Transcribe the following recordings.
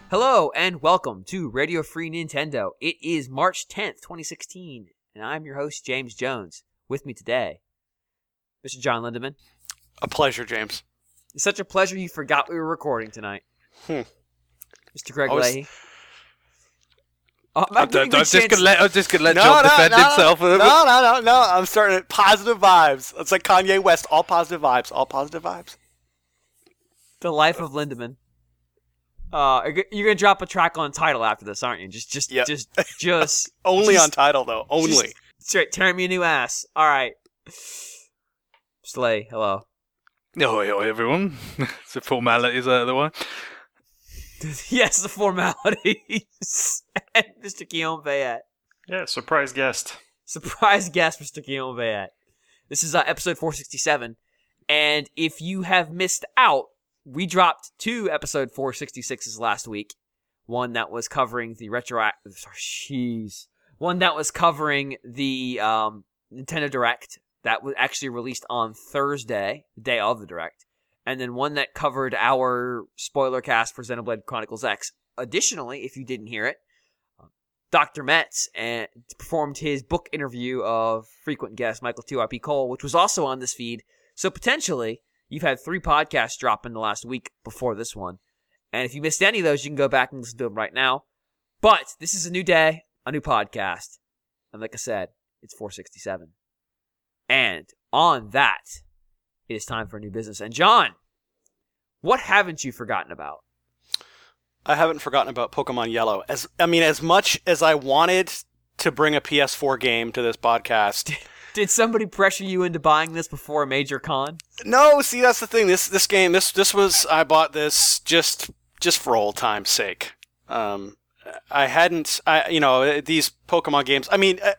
Hello and welcome to Radio Free Nintendo. It is March 10th, 2016, and I'm your host, James Jones. With me today, Mr. John Lindeman. A pleasure, James. It's such a pleasure you forgot we were recording tonight. Mr. Greg Leahy. I'm just gonna let John defend himself. No. I'm starting at positive vibes. It's like Kanye West. All positive vibes. All positive vibes. The Life of Lindeman. You're gonna drop a track on Tidal after this, aren't you? Just only on Tidal though. Only. Straight, tear me a new ass. All right. Slay, hello. Oh, everyone. It's the formalities out of the way. Yes, the formalities. And Mr. Guillaume Bayet. Yeah, surprise guest. Surprise guest, Mr. Guillaume Bayet. This is episode 467. And if you have missed out, we dropped 2 episode 466s last week. One that was covering the One that was covering the Nintendo Direct that was actually released on Thursday, the day of the Direct. And then one that covered our spoiler cast for Xenoblade Chronicles X. Additionally, if you didn't hear it, Dr. Metz performed his book interview of frequent guest Michael 2RP Cole, which was also on this feed. So potentially, you've had 3 podcasts drop in the last week before this one. And if you missed any of those, you can go back and listen to them right now. But this is a new day, a new podcast. And like I said, it's 467. And on that, it is time for new business. And John, what haven't you forgotten about? I haven't forgotten about Pokemon Yellow. As much as I wanted to bring a PS4 game to this podcast. Did somebody pressure you into buying this before a major con? No, see, that's the thing. This game, I bought this just for old time's sake. These Pokemon games,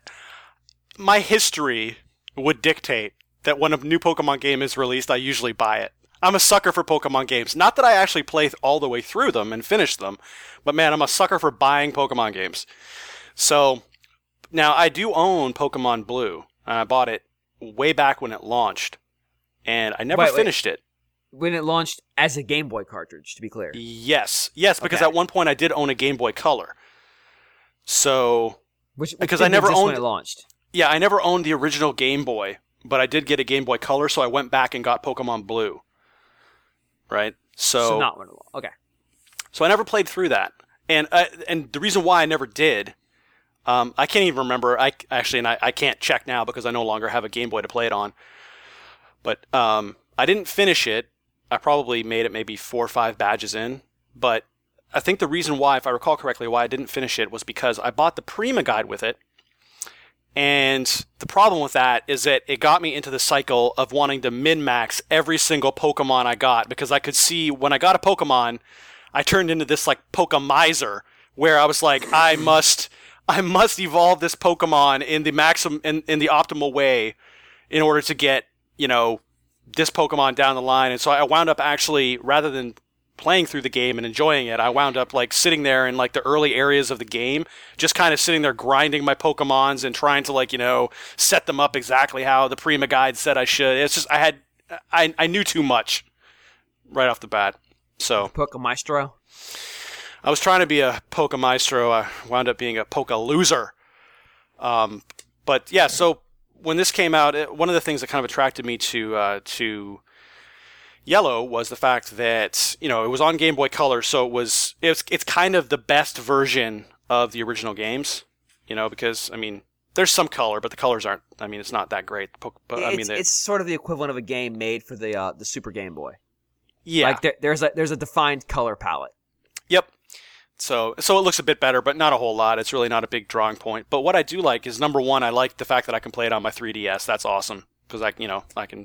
my history would dictate that when a new Pokemon game is released, I usually buy it. I'm a sucker for Pokemon games. Not that I actually play all the way through them and finish them, but man, I'm a sucker for buying Pokemon games. So, now I do own Pokemon Blue. I bought it way back when it launched, and I never finished it. When it launched as a Game Boy cartridge, to be clear. Yes, because at one point I did own a Game Boy Color. So, because I never owned when it launched. Yeah, I never owned the original Game Boy, but I did get a Game Boy Color, so I went back and got Pokemon Blue. Right? So not when it launched. Okay. So I never played through that, and the reason why I never did. I can't even remember. I can't check now because I no longer have a Game Boy to play it on. But I didn't finish it. I probably made it maybe 4 or 5 badges in. But I think the reason why, if I recall correctly, why I didn't finish it was because I bought the Prima Guide with it. And the problem with that is that it got me into the cycle of wanting to min-max every single Pokemon I got. Because I could see when I got a Pokemon, I turned into this like Pokemizer, where I was like, I must evolve this Pokemon in the optimal way in order to get, this Pokemon down the line. And so I wound up actually, rather than playing through the game and enjoying it, I wound up like sitting there in like the early areas of the game, just kind of sitting there grinding my Pokemons and trying to set them up exactly how the Prima Guide said I should. It's just, I knew too much right off the bat. So Pokemaestro? I was trying to be a Pokemaestro. I wound up being a Pokeloser. But yeah, so when this came out, one of the things that kind of attracted me to Yellow was the fact that it was on Game Boy Color, so it's kind of the best version of the original games. Because there's some color, but the colors aren't. It's not that great. It's sort of the equivalent of a game made for the Super Game Boy. Yeah, like there's a defined color palette. Yep. So it looks a bit better, but not a whole lot. It's really not a big drawing point. But what I do like is, number one, I like the fact that I can play it on my 3DS. That's awesome because I can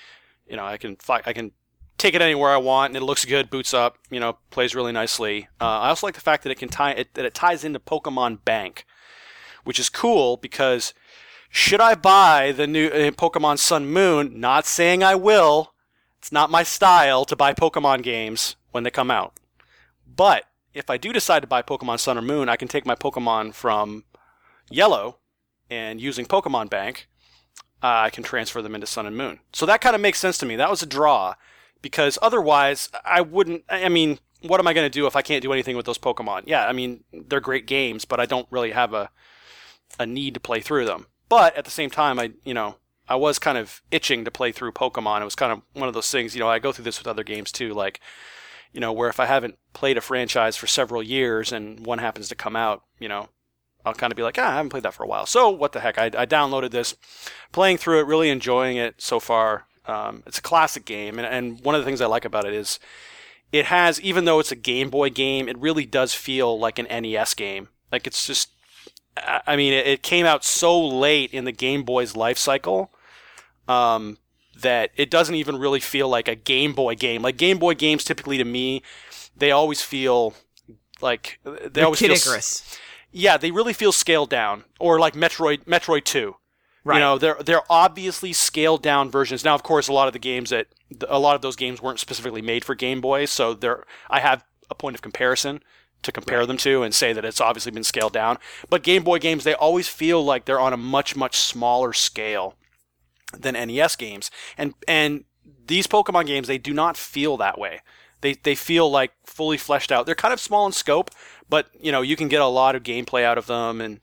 take it anywhere I want, and it looks good, boots up, plays really nicely. I also like the fact that it ties into Pokemon Bank, which is cool because should I buy the new Pokemon Sun Moon? Not saying I will. It's not my style to buy Pokemon games when they come out. But if I do decide to buy Pokemon Sun or Moon, I can take my Pokemon from Yellow, and using Pokemon Bank, I can transfer them into Sun and Moon. So that kind of makes sense to me. That was a draw, because otherwise I wouldn't. what am I going to do if I can't do anything with those Pokemon? Yeah, I mean, they're great games, but I don't really have a need to play through them. But at the same time, I was kind of itching to play through Pokemon. It was kind of one of those things, I go through this with other games too, like, where if I haven't played a franchise for several years and one happens to come out, I'll kind of be like, I haven't played that for a while. So what the heck? I downloaded this, playing through it, really enjoying it so far. It's a classic game, and one of the things I like about it is it has, even though it's a Game Boy game, it really does feel like an NES game. Like it's just, I mean, it came out so late in the Game Boy's life cycle that it doesn't even really feel like a Game Boy game. Like Game Boy games, typically to me, they always feel like They're always Kid feel Icarus. Yeah, they really feel scaled down, or like Metroid 2. Right. They're obviously scaled down versions. Now, of course, a lot of those games weren't specifically made for Game Boy, so I have a point of comparison to compare them to and say that it's obviously been scaled down. But Game Boy games, they always feel like they're on a much, much smaller scale than NES games. And these Pokemon games, they do not feel that way. They feel like fully fleshed out. They're kind of small in scope, but you can get a lot of gameplay out of them, and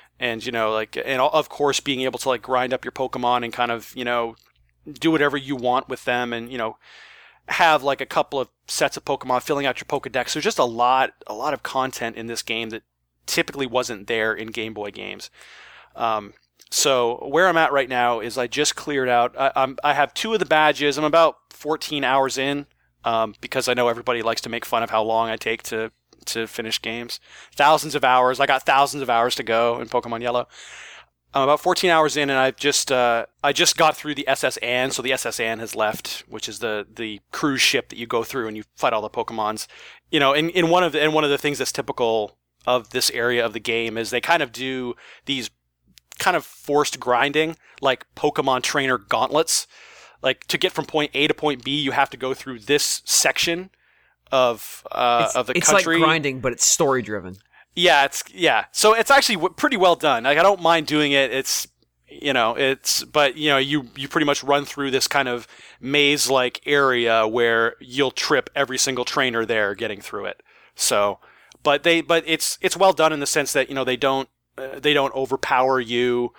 of course being able to like grind up your Pokemon and kind of do whatever you want with them, and have like a couple of sets of Pokemon, filling out your Pokedex. There's just a lot of content in this game that typically wasn't there in Game Boy games. So where I'm at right now is I just cleared out. I have 2 of the badges. I'm about 14 hours in, because I know everybody likes to make fun of how long I take to finish games. Thousands of hours. I got thousands of hours to go in Pokemon Yellow. I'm about 14 hours in, and I just got through the SS Anne. So the SS Anne has left, which is the cruise ship that you go through and you fight all the Pokemons. In one of the things that's typical of this area of the game is they kind of do these kind of forced grinding, like Pokemon trainer gauntlets. Like to get from point A to point B, you have to go through this section of the country. It's like grinding, but it's story driven. Yeah, So it's actually pretty well done. Like I don't mind doing it. But you pretty much run through this kind of maze-like area where you'll trip every single trainer there getting through it. So, but it's well done in the sense that they don't overpower you.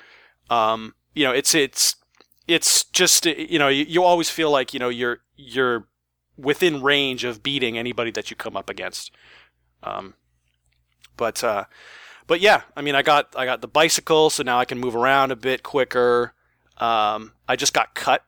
It's just you always feel like you're within range of beating anybody that you come up against. But yeah, I mean, I got the bicycle, so now I can move around a bit quicker. I just got cut,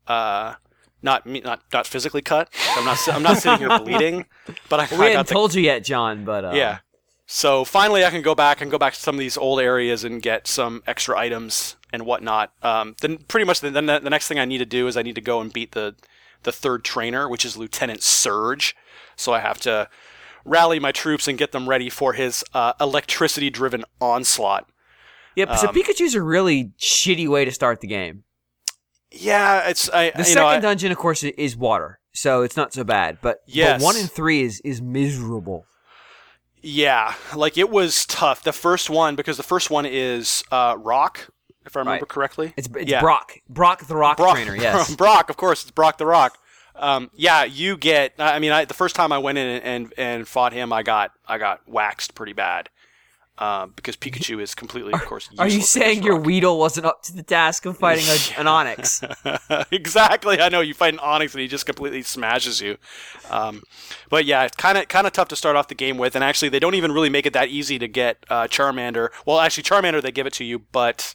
not physically cut. I'm not sitting here bleeding, but we hadn't told you yet, John. But yeah. So finally, I can go back to some of these old areas and get some extra items and whatnot. Then pretty much the next thing I need to do is I need to go and beat the third trainer, which is Lieutenant Surge. So I have to rally my troops and get them ready for his electricity-driven onslaught. Yep. So Pikachu's a really shitty way to start the game. Yeah, the second dungeon, of course, is water, so it's not so bad. But 1 and 3 is miserable. Yeah, like it was tough. The first one is Rock, if I remember correctly. It's Brock. Brock the Rock Trainer, yes. Brock, of course, it's Brock the Rock. You get. I mean, the first time I went in and fought him, I got waxed pretty bad. Because Pikachu is completely, of course, useless. Are you saying your Weedle wasn't up to the task of fighting an Onix? Exactly. I know you fight an Onix and he just completely smashes you. But yeah, it's kind of tough to start off the game with. And actually, they don't even really make it that easy to get Charmander. Well, actually, Charmander they give it to you, but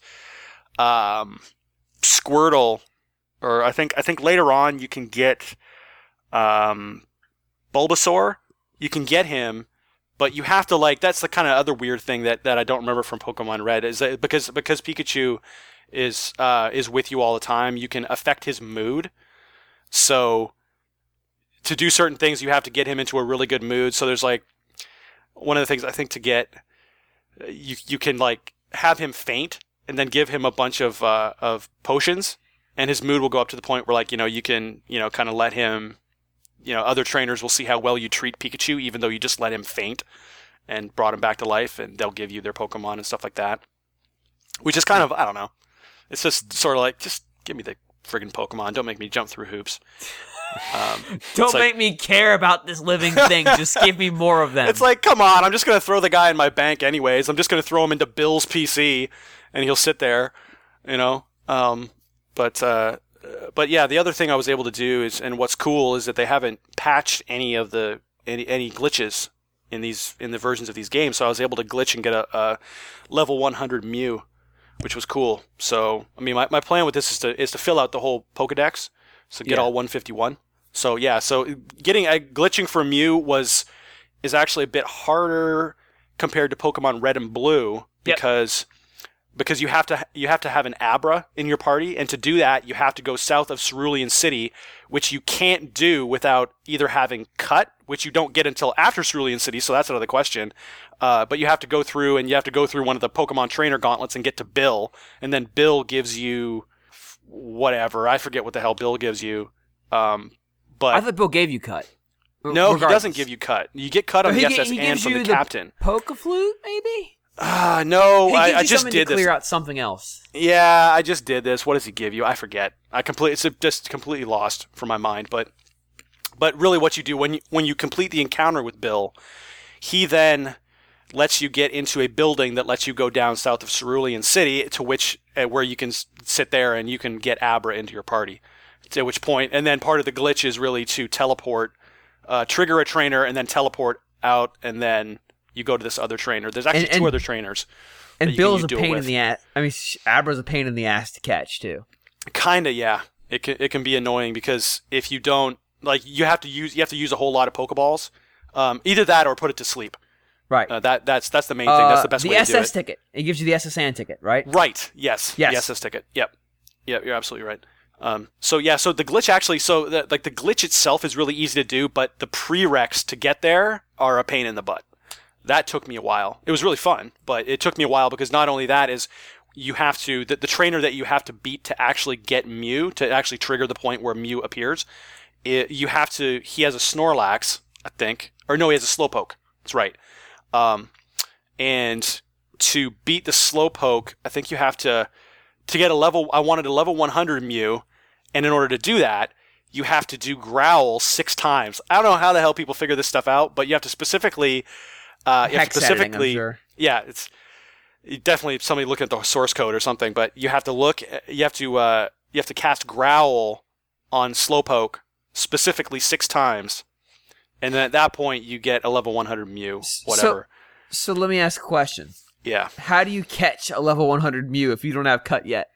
Squirtle, or I think later on you can get Bulbasaur. You can get him. But you have to that's the kind of other weird thing that I don't remember from Pokemon Red is that because Pikachu is with you all the time, you can affect his mood. So to do certain things, you have to get him into a really good mood. So there's one of the things I think to get, you can have him faint and then give him a bunch of potions, and his mood will go up to the point where you can kind of let him. Other trainers will see how well you treat Pikachu, even though you just let him faint and brought him back to life, and they'll give you their Pokemon and stuff like that. Which is kind of, I don't know. It's just sort of just give me the friggin' Pokemon. Don't make me jump through hoops. Don't make me care about this living thing. Just give me more of them. It's like, come on, I'm just going to throw the guy in my bank anyways. I'm just going to throw him into Bill's PC, and he'll sit there, you know. But yeah, the other thing I was able to do is, and what's cool is that they haven't patched any of the any glitches in the versions of these games. So I was able to glitch and get a level 100 Mew, which was cool. So I mean, my plan with this is to fill out the whole Pokedex, so get all 151. So yeah, so glitching for Mew is actually a bit harder compared to Pokemon Red and Blue because you have to have an Abra in your party, and to do that you have to go south of Cerulean City, which you can't do without either having Cut, which you don't get until after Cerulean City, so that's another question. But you have to go through one of the Pokemon Trainer Gauntlets and get to Bill, and then Bill gives you whatever. I forget what the hell Bill gives you. But I thought Bill gave you Cut. No, he doesn't give you Cut. You get Cut on the SS and from the captain. Pokeflute, maybe? No, I just did this. Clear out something else. Yeah, I just did this. What does he give you? I forget. It's just completely lost from my mind. But really, what you do when you complete the encounter with Bill, he then lets you get into a building that lets you go down south of Cerulean City, where you can sit there and you can get Abra into your party. At which point, and then part of the glitch is really to teleport, trigger a trainer, and then teleport out, and then you go to this other trainer. There's actually two other trainers. And Bill's a pain in the ass. I mean, Abra's a pain in the ass to catch too. Kinda, yeah. It can be annoying because if you don't, like, you have to use a whole lot of Pokeballs. Either that or put it to sleep. Right. That's the main thing. That's the best way to do it. The SS ticket. It gives you the SSN ticket, right? Right. Yes. The SS ticket. Yep. Yeah, you're absolutely right. So the glitch actually, the glitch itself is really easy to do, but the prereqs to get there are a pain in the butt. That took me a while. It was really fun, but it took me a while because not only that is you have to, the trainer that you have to beat to actually get Mew, to actually trigger the point where Mew appears, he has a Snorlax, I think, or no, he has a Slowpoke. That's right. And to beat the Slowpoke, I think you have to get I wanted a level 100 Mew, and in order to do that, you have to do Growl 6 times. I don't know how the hell people figure this stuff out, but you have to specifically... editing, I'm sure. Yeah, it's definitely somebody looking at the source code or something. But you have to cast Growl on Slowpoke specifically 6 times, and then at that point you get a level 100 Mew, whatever. So let me ask a question. Yeah. How do you catch a level 100 Mew if you don't have Cut yet?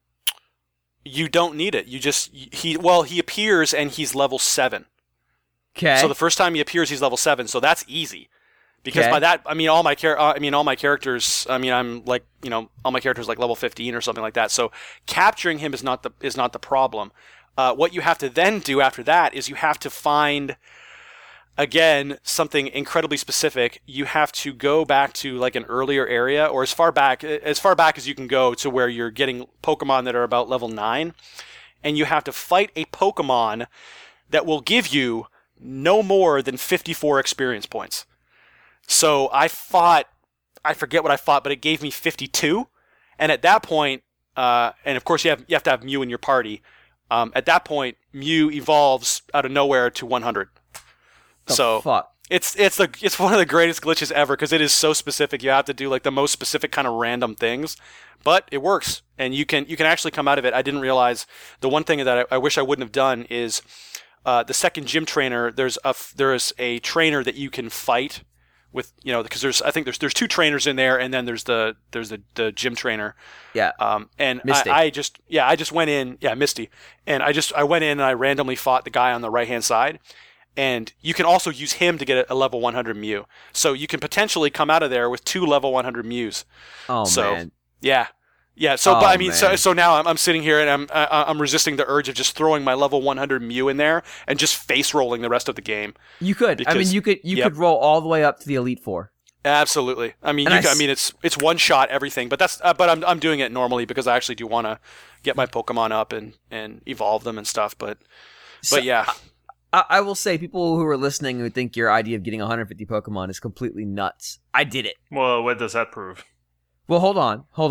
You don't need it. He appears and he's level 7. Okay. So the first time he appears, he's level 7. So that's easy. Because by that, I mean all my characters. I mean, I'm like, all my characters like level 15 or something like that. So capturing him is not the problem. What you have to then do after that is you have to find, again, something incredibly specific. You have to go back to like an earlier area, or as far back as you can go to where you're getting Pokemon that are about level 9, and you have to fight a Pokemon that will give you no more than 54 experience points. So I forget what I fought, but it gave me 52. And at that point, and of course you have to have Mew in your party. At that point, Mew evolves out of nowhere to 100. Fuck? It's one of the greatest glitches ever because it is so specific. You have to do like the most specific kind of random things, but it works, and you can actually come out of it. I didn't realize the one thing that I wish I wouldn't have done is the second gym trainer. There is a trainer that you can fight with, because there's 2 trainers in there, and then there's the gym trainer. Yeah. And Misty. I just went in, Misty, and I went in and I randomly fought the guy on the right hand side, and you can also use him to get a level 100 Mew. So you can potentially come out of there with 2 level 100 Mews. Oh man. Yeah. Yeah, so but I mean, so now I'm sitting here and I'm resisting the urge of just throwing my level 100 Mew in there and just face rolling the rest of the game. You could. You could roll all the way up to the Elite Four. Absolutely. I mean, it's one shot everything, but I'm doing it normally because I actually do want to get my Pokemon up and evolve them and stuff. But yeah. I will say, people who are listening who think your idea of getting 150 Pokemon is completely nuts. I did it. Well, what does that prove? Well, hold on.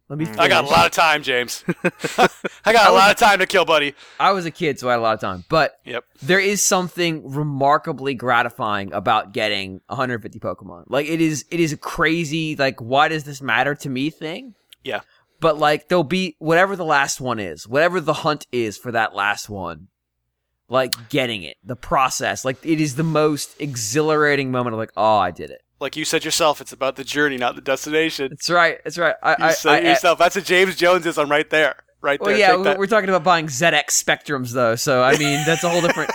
Let me finish. I got a lot of time, James. I got a lot of time to kill, buddy. I was a kid, so I had a lot of time. But there is something remarkably gratifying about getting 150 Pokemon. Like, it is a crazy, like, why does this matter to me thing? Yeah. But, like, there'll be whatever the last one is, whatever the hunt is for that last one, like, getting it, the process. Like, it is the most exhilarating moment of, like, oh, I did it. Like you said yourself, it's about the journey, not the destination. That's right. That's right. You said it yourself. That's a James Jonesism right there. Right there. Well, yeah, we're talking about buying ZX Spectrums, though. So, I mean, that's a whole different...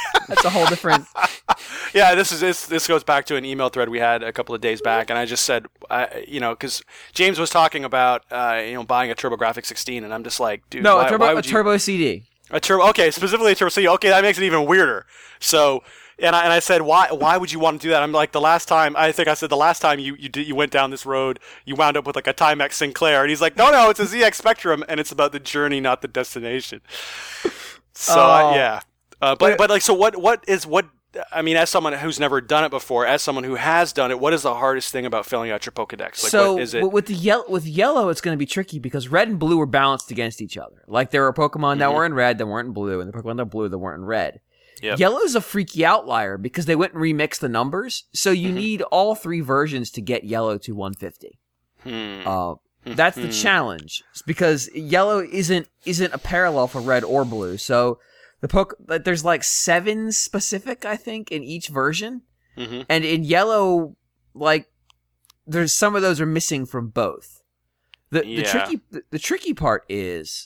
Yeah, this goes back to an email thread we had a couple of days back, and I just said, because James was talking about, buying a TurboGrafx 16, and I'm just like, dude, no, why would a Turbo CD. A Turbo, okay, specifically a Turbo CD. Okay, that makes it even weirder. So... And I said, why would you want to do that? I'm like, the last time you went down this road, you wound up with like a Timex Sinclair. And he's like, no, it's a ZX Spectrum, and it's about the journey, not the destination. So, yeah. I mean, as someone who's never done it before, as someone who has done it, what is the hardest thing about filling out your Pokedex? Like, so what is it? with yellow, it's going to be tricky because red and blue were balanced against each other. Like, there were Pokemon that were in red that weren't in blue, and the Pokemon that were blue that weren't in red. Yep. Yellow's a freaky outlier because they went and remixed the numbers, so you need all three versions to get yellow to 150. That's the challenge, because yellow isn't a parallel for red or blue. So there's like 7 specific, I think, in each version, and in yellow, like there's some of those are missing from both. The tricky part is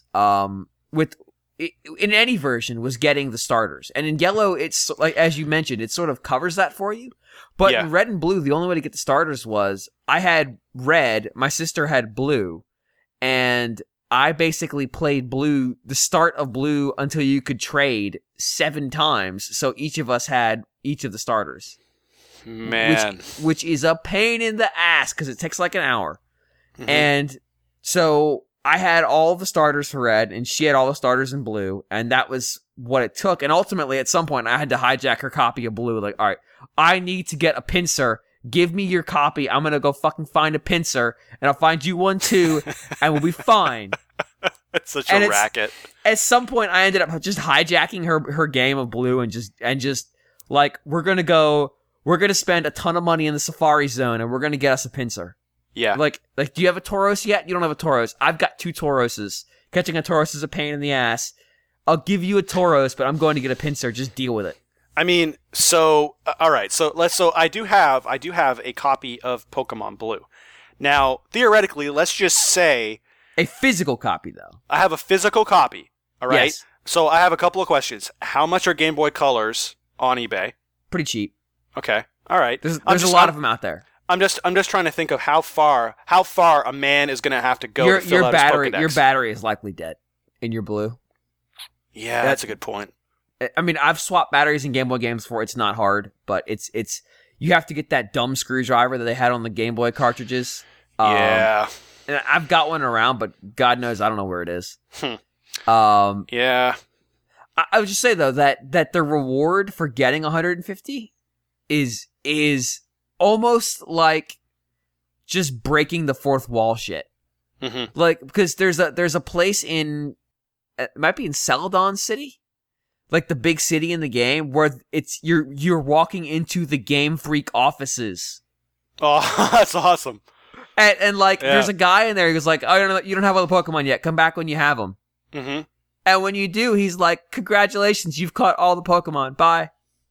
in any version was getting the starters. And in yellow, it's like, as you mentioned, it sort of covers that for you. But in red and blue, the only way to get the starters was I had red, my sister had blue, and I basically played blue, the start of blue until you could trade 7 times. So each of us had each of the starters. Man. Which is a pain in the ass because it takes like an hour. And so I had all the starters for red, and she had all the starters in blue, and that was what it took. And ultimately, at some point, I had to hijack her copy of blue. Like, all right, I need to get a Pinsir. Give me your copy. I'm going to go fucking find a Pinsir, and I'll find you one too, and we'll be fine. It's such a racket. At some point, I ended up just hijacking her game of blue and just like, we're going to spend a ton of money in the Safari Zone, and we're going to get us a Pinsir. Yeah. Like, do you have a Tauros yet? You don't have a Tauros. I've got 2 Tauroses. Catching a Tauros is a pain in the ass. I'll give you a Tauros, but I'm going to get a Pinsir. Just deal with it. I mean, so all right. So I do have a copy of Pokemon Blue. Now, theoretically, let's just say a physical copy, though. I have a physical copy. All right. Yes. So I have a couple of questions. How much are Game Boy Colors on eBay? Pretty cheap. Okay. All right. There's a lot of them out there. I'm just trying to think of how far a man is going to have to go to fill out his Pokedex. Your battery is likely dead in your blue. Yeah, that's a good point. I mean, I've swapped batteries in Game Boy games before. It's not hard, but it's you have to get that dumb screwdriver that they had on the Game Boy cartridges. Yeah. And I've got one around, but God knows I don't know where it is. Yeah. I would just say though that the reward for getting 150 is almost like just breaking the fourth wall shit. Like, because there's a place it might be in Celadon City, like the big city in the game, where you're walking into the Game Freak offices. Oh, that's awesome. And there's a guy in there who's like, oh, you don't have all the Pokemon yet. Come back when you have them. And when you do, he's like, congratulations, you've caught all the Pokemon. Bye.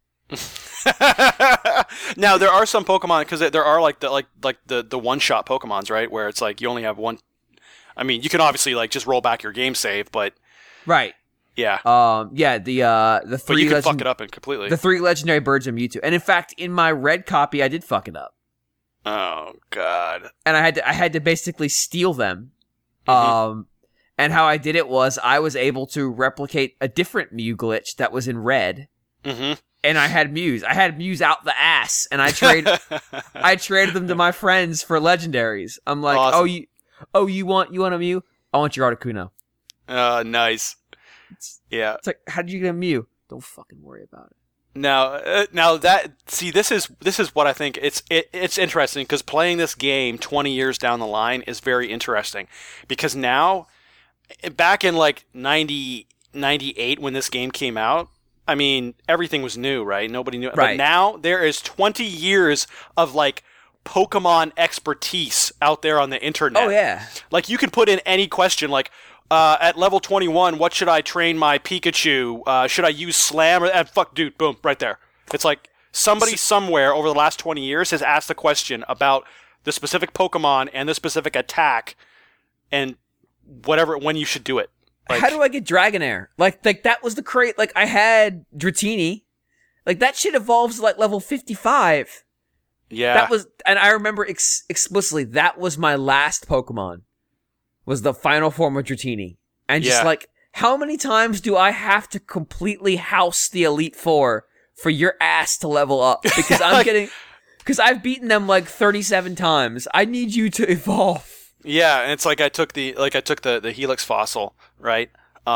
Now there are some Pokemon, because there are the one-shot Pokemons, right? Where it's like you only have one. I mean, you can obviously like just roll back your game save, but right. Yeah. The 3 but you can fuck it up completely. The 3 legendary birds of Mewtwo. And in fact, in my red copy, I did fuck it up. Oh God. And I had to basically steal them. And how I did it was I was able to replicate a different Mew glitch that was in red. And I had Mews. I had Mews out the ass, and I traded them to my friends for legendaries. I'm like, awesome. you want a Mew? I want your Articuno. Nice. Yeah. It's like, how did you get a Mew? Don't fucking worry about it. Now this is what I think it's interesting, because playing this game 20 years down the line is very interesting, because now, back in like 98 when this game came out, I mean, everything was new, right? Nobody knew. Right. But now there is 20 years of like Pokemon expertise out there on the internet. Oh yeah. Like, you can put in any question, like, at level 21, what should I train my Pikachu? Should I use Slam? Fuck, dude, boom, right there. It's like somebody somewhere over the last 20 years has asked a question about the specific Pokemon and the specific attack and whatever, when you should do it. Like, how do I get Dragonair? Like that was the crate. Like, I had Dratini. Like, that shit evolves to like level 55. Yeah. That was, and I remember explicitly, that was my last Pokemon. Was the final form of Dratini. And just like, how many times do I have to completely house the Elite Four for your ass to level up? Because because I've beaten them like 37 times. I need you to evolve. Yeah, and it's like I took the Helix fossil, right?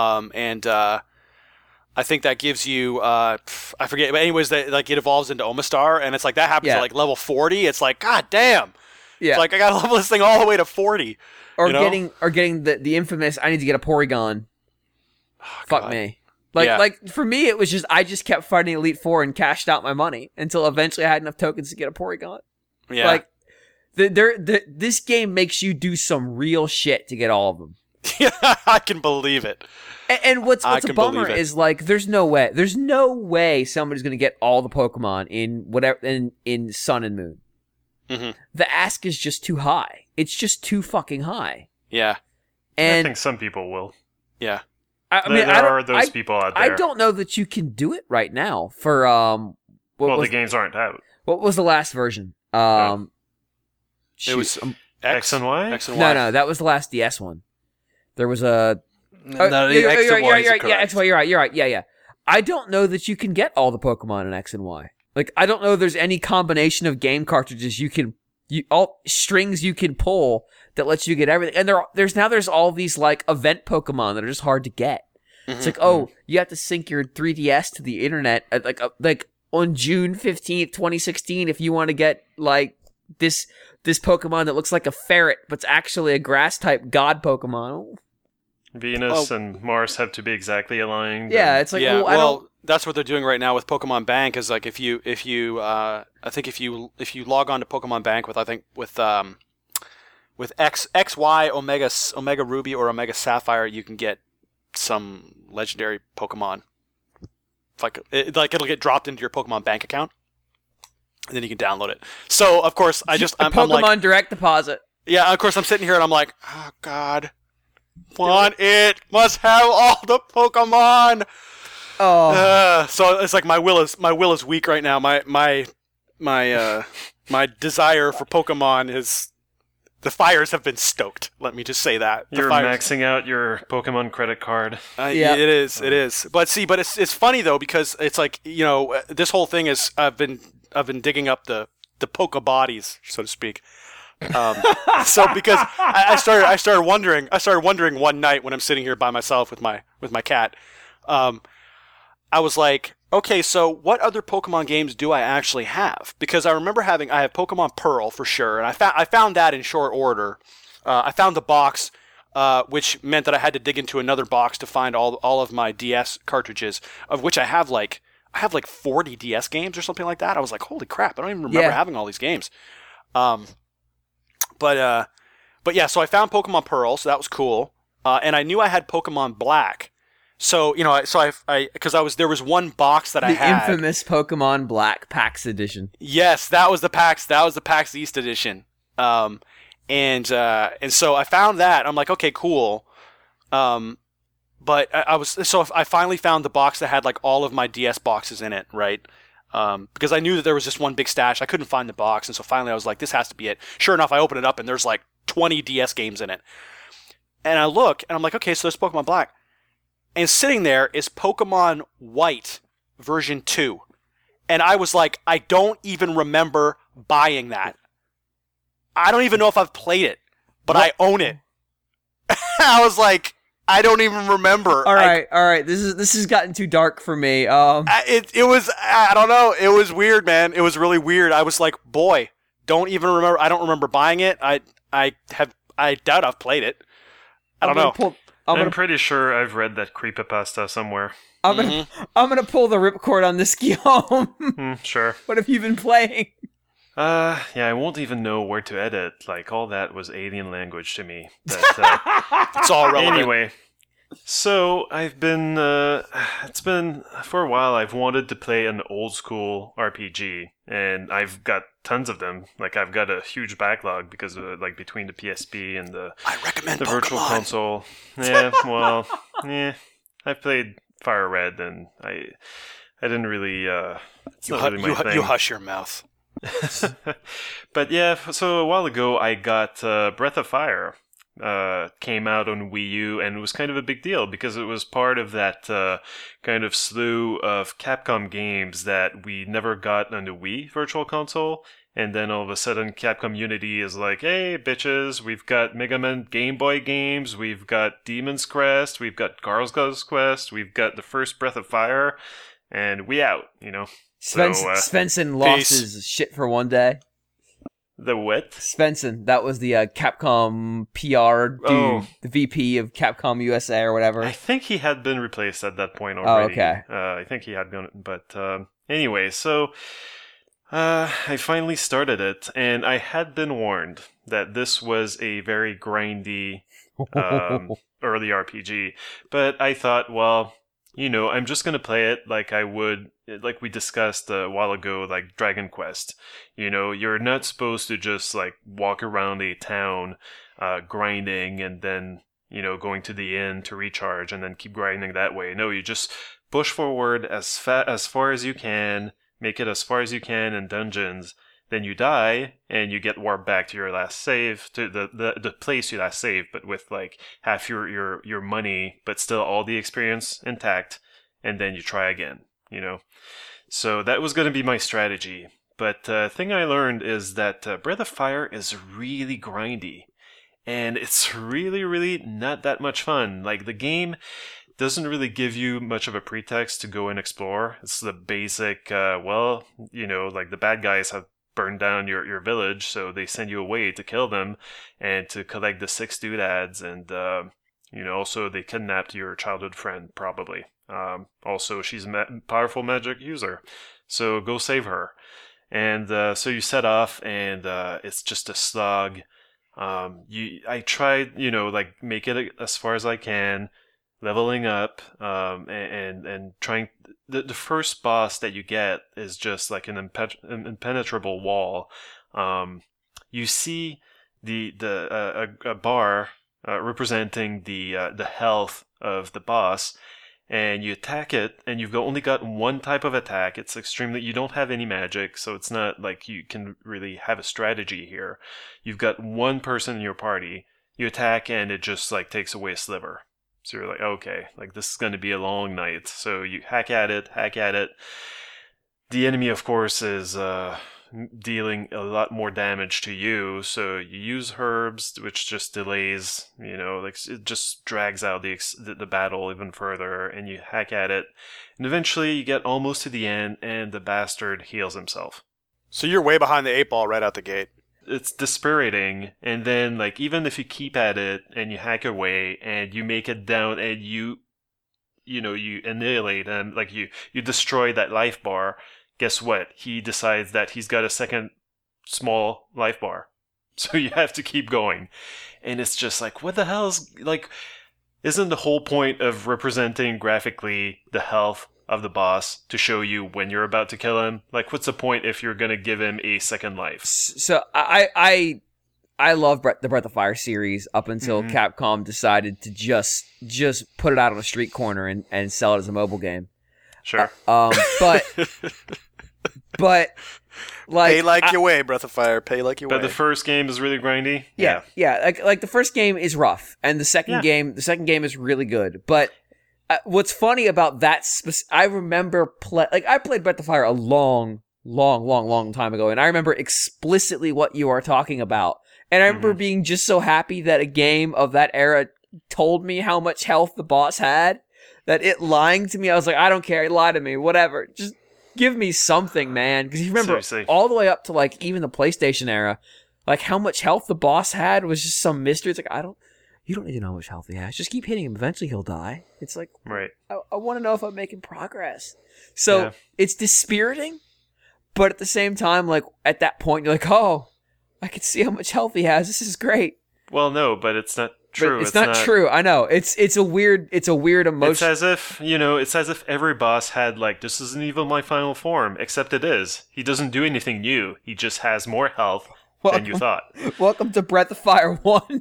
I think that gives you I forget, but anyways, that like it evolves into Omastar, and it's like that happens at like level 40. It's like, god damn. Yeah. It's like I gotta level this thing all the way to 40. Or getting the infamous, I need to get a Porygon. Oh, fuck God. Me. Like for me, it was just, I just kept fighting Elite Four and cashed out my money until eventually I had enough tokens to get a Porygon. Yeah. Like, this game makes you do some real shit to get all of them. Yeah, I can believe it. And what's a bummer is, like, there's no way somebody's gonna get all the Pokemon in Sun and Moon. Mm-hmm. The ask is just too high. It's just too fucking high. Yeah. And I think some people will. Yeah. I mean, there are those people out there. I don't know that you can do it right now for the games aren't out. What was the last version? It was X and Y? X and Y. No, that was the last DS one. There was a X and Y is correct. Yeah, X and Y, you're right. Yeah. I don't know that you can get all the Pokemon in X and Y. Like, I don't know if there's any combination of game cartridges all strings you can pull that lets you get everything. And there's all these like event Pokemon that are just hard to get. Mm-hmm. It's like, you have to sync your 3DS to the internet at like on June 15th, 2016 if you want to get like this Pokemon that looks like a ferret but's actually a grass type god Pokemon. Venus and Mars have to be exactly aligned. Yeah, it's like, that's what they're doing right now with Pokemon Bank. Is like if you log on to Pokemon Bank with XY Omega Ruby or Omega Sapphire, you can get some legendary Pokemon. It'll get dropped into your Pokemon Bank account, and then you can download it. So of course I'm Pokemon like, direct deposit. Yeah, of course I'm sitting here and I'm like, oh god, must have all the Pokemon. Oh, so it's like my will is weak right now. My desire for Pokemon is, the fires have been stoked. Let me just say that you're maxing out your Pokemon credit card. Yeah, it is. But it's funny though, because it's like, this whole thing is I've been digging up the Poke bodies, so to speak. So because I started wondering one night when I'm sitting here by myself with my cat. I was like, okay, so what other Pokemon games do I actually have? Because I remember I have Pokemon Pearl for sure, and I found that in short order. I found the box, which meant that I had to dig into another box to find all of my DS cartridges, of which I have like 40 DS games or something like that. I was like, holy crap, I don't even remember having all these games. But yeah, so I found Pokemon Pearl, so that was cool. And I knew I had Pokemon Black. So, there was one box that I had. The infamous Pokemon Black PAX edition. Yes, that was the PAX East edition. And so I found that. I'm like, okay, cool. But I finally found the box that had like all of my DS boxes in it, right? Because I knew that there was just one big stash. I couldn't find the box, and so finally I was like, this has to be it. Sure enough, I open it up and there's like 20 DS games in it. And I look and I'm like, okay, so there's Pokemon Black. And sitting there is Pokemon White version 2. And I was like, I don't even remember buying that. I don't even know if I've played it, but I own it. I was like, I don't even remember. All right. This has gotten too dark for me. It was, I don't know. It was weird, man. It was really weird. I was like, boy, don't even remember. I don't remember buying it. I doubt I've played it. I don't know. I'm pretty sure I've read that creepypasta somewhere. I'm gonna pull the ripcord on this, Guillaume. Sure. What have you been playing? Yeah, I won't even know where to edit. Like, all that was alien language to me. But, it's all relevant. Anyway, so I've been, it's been, for a while, I've wanted to play an old school RPG, and I've got tons of them. Like, I've got a huge backlog because of, like, between the PSP and the Virtual Console. Yeah, well, I played Fire Red, and I didn't really, it's not really my thing. You hush your mouth. But yeah, so a while ago I got Breath of Fire. Came out on Wii U, and it was kind of a big deal because it was part of that kind of slew of Capcom games that we never got on the Wii Virtual Console. And then all of a sudden Capcom Unity is like, hey bitches, we've got Mega Man Game Boy games, we've got Demon's Crest, we've got Gargoyle's Quest, we've got the first Breath of Fire, and we out, you know. Svensson lost his shit for one day. The what? Svensson, that was the Capcom PR dude, the VP of Capcom USA or whatever. I think he had been replaced at that point already. Oh, okay. I think he had gone, but anyway, so I finally started it, and I had been warned that this was a very grindy early RPG, but I thought, well, you know, I'm just going to play it like I would, like we discussed a while ago, like Dragon Quest. You know, you're not supposed to just, like, walk around a town grinding and then, you know, going to the inn to recharge and then keep grinding that way. No, you just push forward as far as you can, make it as far as you can in dungeons, then you die, and you get warped back to your last save, to the place you last saved, but with, like, half your money, but still all the experience intact, and then you try again, you know? So that was going to be my strategy. But the thing I learned is that Breath of Fire is really grindy, and it's really, really not that much fun. Like, the game doesn't really give you much of a pretext to go and explore. It's the basic, well, you know, like, the bad guys have burn down your village, so they send you away to kill them and to collect the 6 doodads, and you know, also they kidnapped your childhood friend, probably. Also, she's a powerful magic user, so go save her. And so you set off, and it's just a slog. I tried, you know, like, make it as far as I can, leveling up, and trying. The first boss that you get is just like an impenetrable wall. You see a bar representing the health of the boss, and you attack it, and you've only got one type of attack. It's extremely, you don't have any magic, so it's not like you can really have a strategy here. You've got one person in your party. You attack, and it just, like, takes away a sliver. So you're like, okay, like, this is going to be a long night. So you hack at it. The enemy, of course, is dealing a lot more damage to you. So you use herbs, which just delays, you know, like, it just drags out the battle even further. And you hack at it. And eventually you get almost to the end, and the bastard heals himself. So you're way behind the 8 ball right out the gate. It's dispiriting, and then, like, even if you keep at it and you hack away and you make it down and you annihilate him, like, you destroy that life bar, guess what? He decides that he's got a second small life bar. So you have to keep going. And it's just like, what the hell is, like, isn't the whole point of representing graphically the health of the boss to show you when you're about to kill him? Like, what's the point if you're gonna give him a second life? So I love the Breath of Fire series up until Capcom decided to just put it out on a street corner and sell it as a mobile game. Sure. But like, pay like your way, Breath of Fire. Pay like your way. But the first game is really grindy. Yeah. Like the first game is rough, and the second game is really good. But what's funny about that? I remember I played Breath of Fire a long time ago, and I remember explicitly what you are talking about. And I remember being just so happy that a game of that era told me how much health the boss had, that it lying to me, I was like, I don't care, lie to me, whatever. Just give me something, man. Because you remember Seriously. all the way up to like even the PlayStation era, like how much health the boss had was just some mystery. It's like, you don't need to know how much health he has. Just keep hitting him. Eventually he'll die. It's like, Right. I want to know if I'm making progress. So Yeah. it's dispiriting, but at the same time, like at that point, you're like, oh, I can see how much health he has. This is great. Well, no, but it's not true. But it's not true. I know. It's a weird emotion. It's as if, it's as if every boss had like, this isn't even my final form, except it is. He doesn't do anything new. He just has more health than you thought. Welcome to Breath of Fire 1.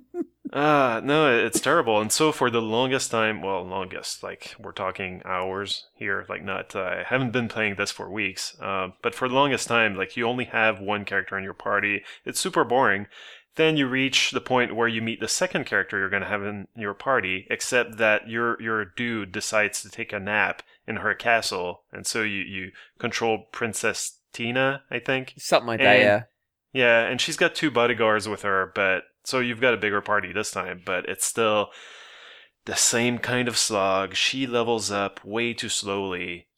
No, it's terrible. And so for the longest time, like we're talking hours here, like not, I haven't been playing this for weeks, but for the longest time, like you only have one character in your party. It's super boring. Then you reach the point where you meet the second character you're going to have in your party, except that your dude decides to take a nap in her castle, and so you control Princess Tina, I think. Something like that, yeah. Yeah, and she's got 2 bodyguards with her, but so you've got a bigger party this time, but it's still the same kind of slog. She levels up way too slowly,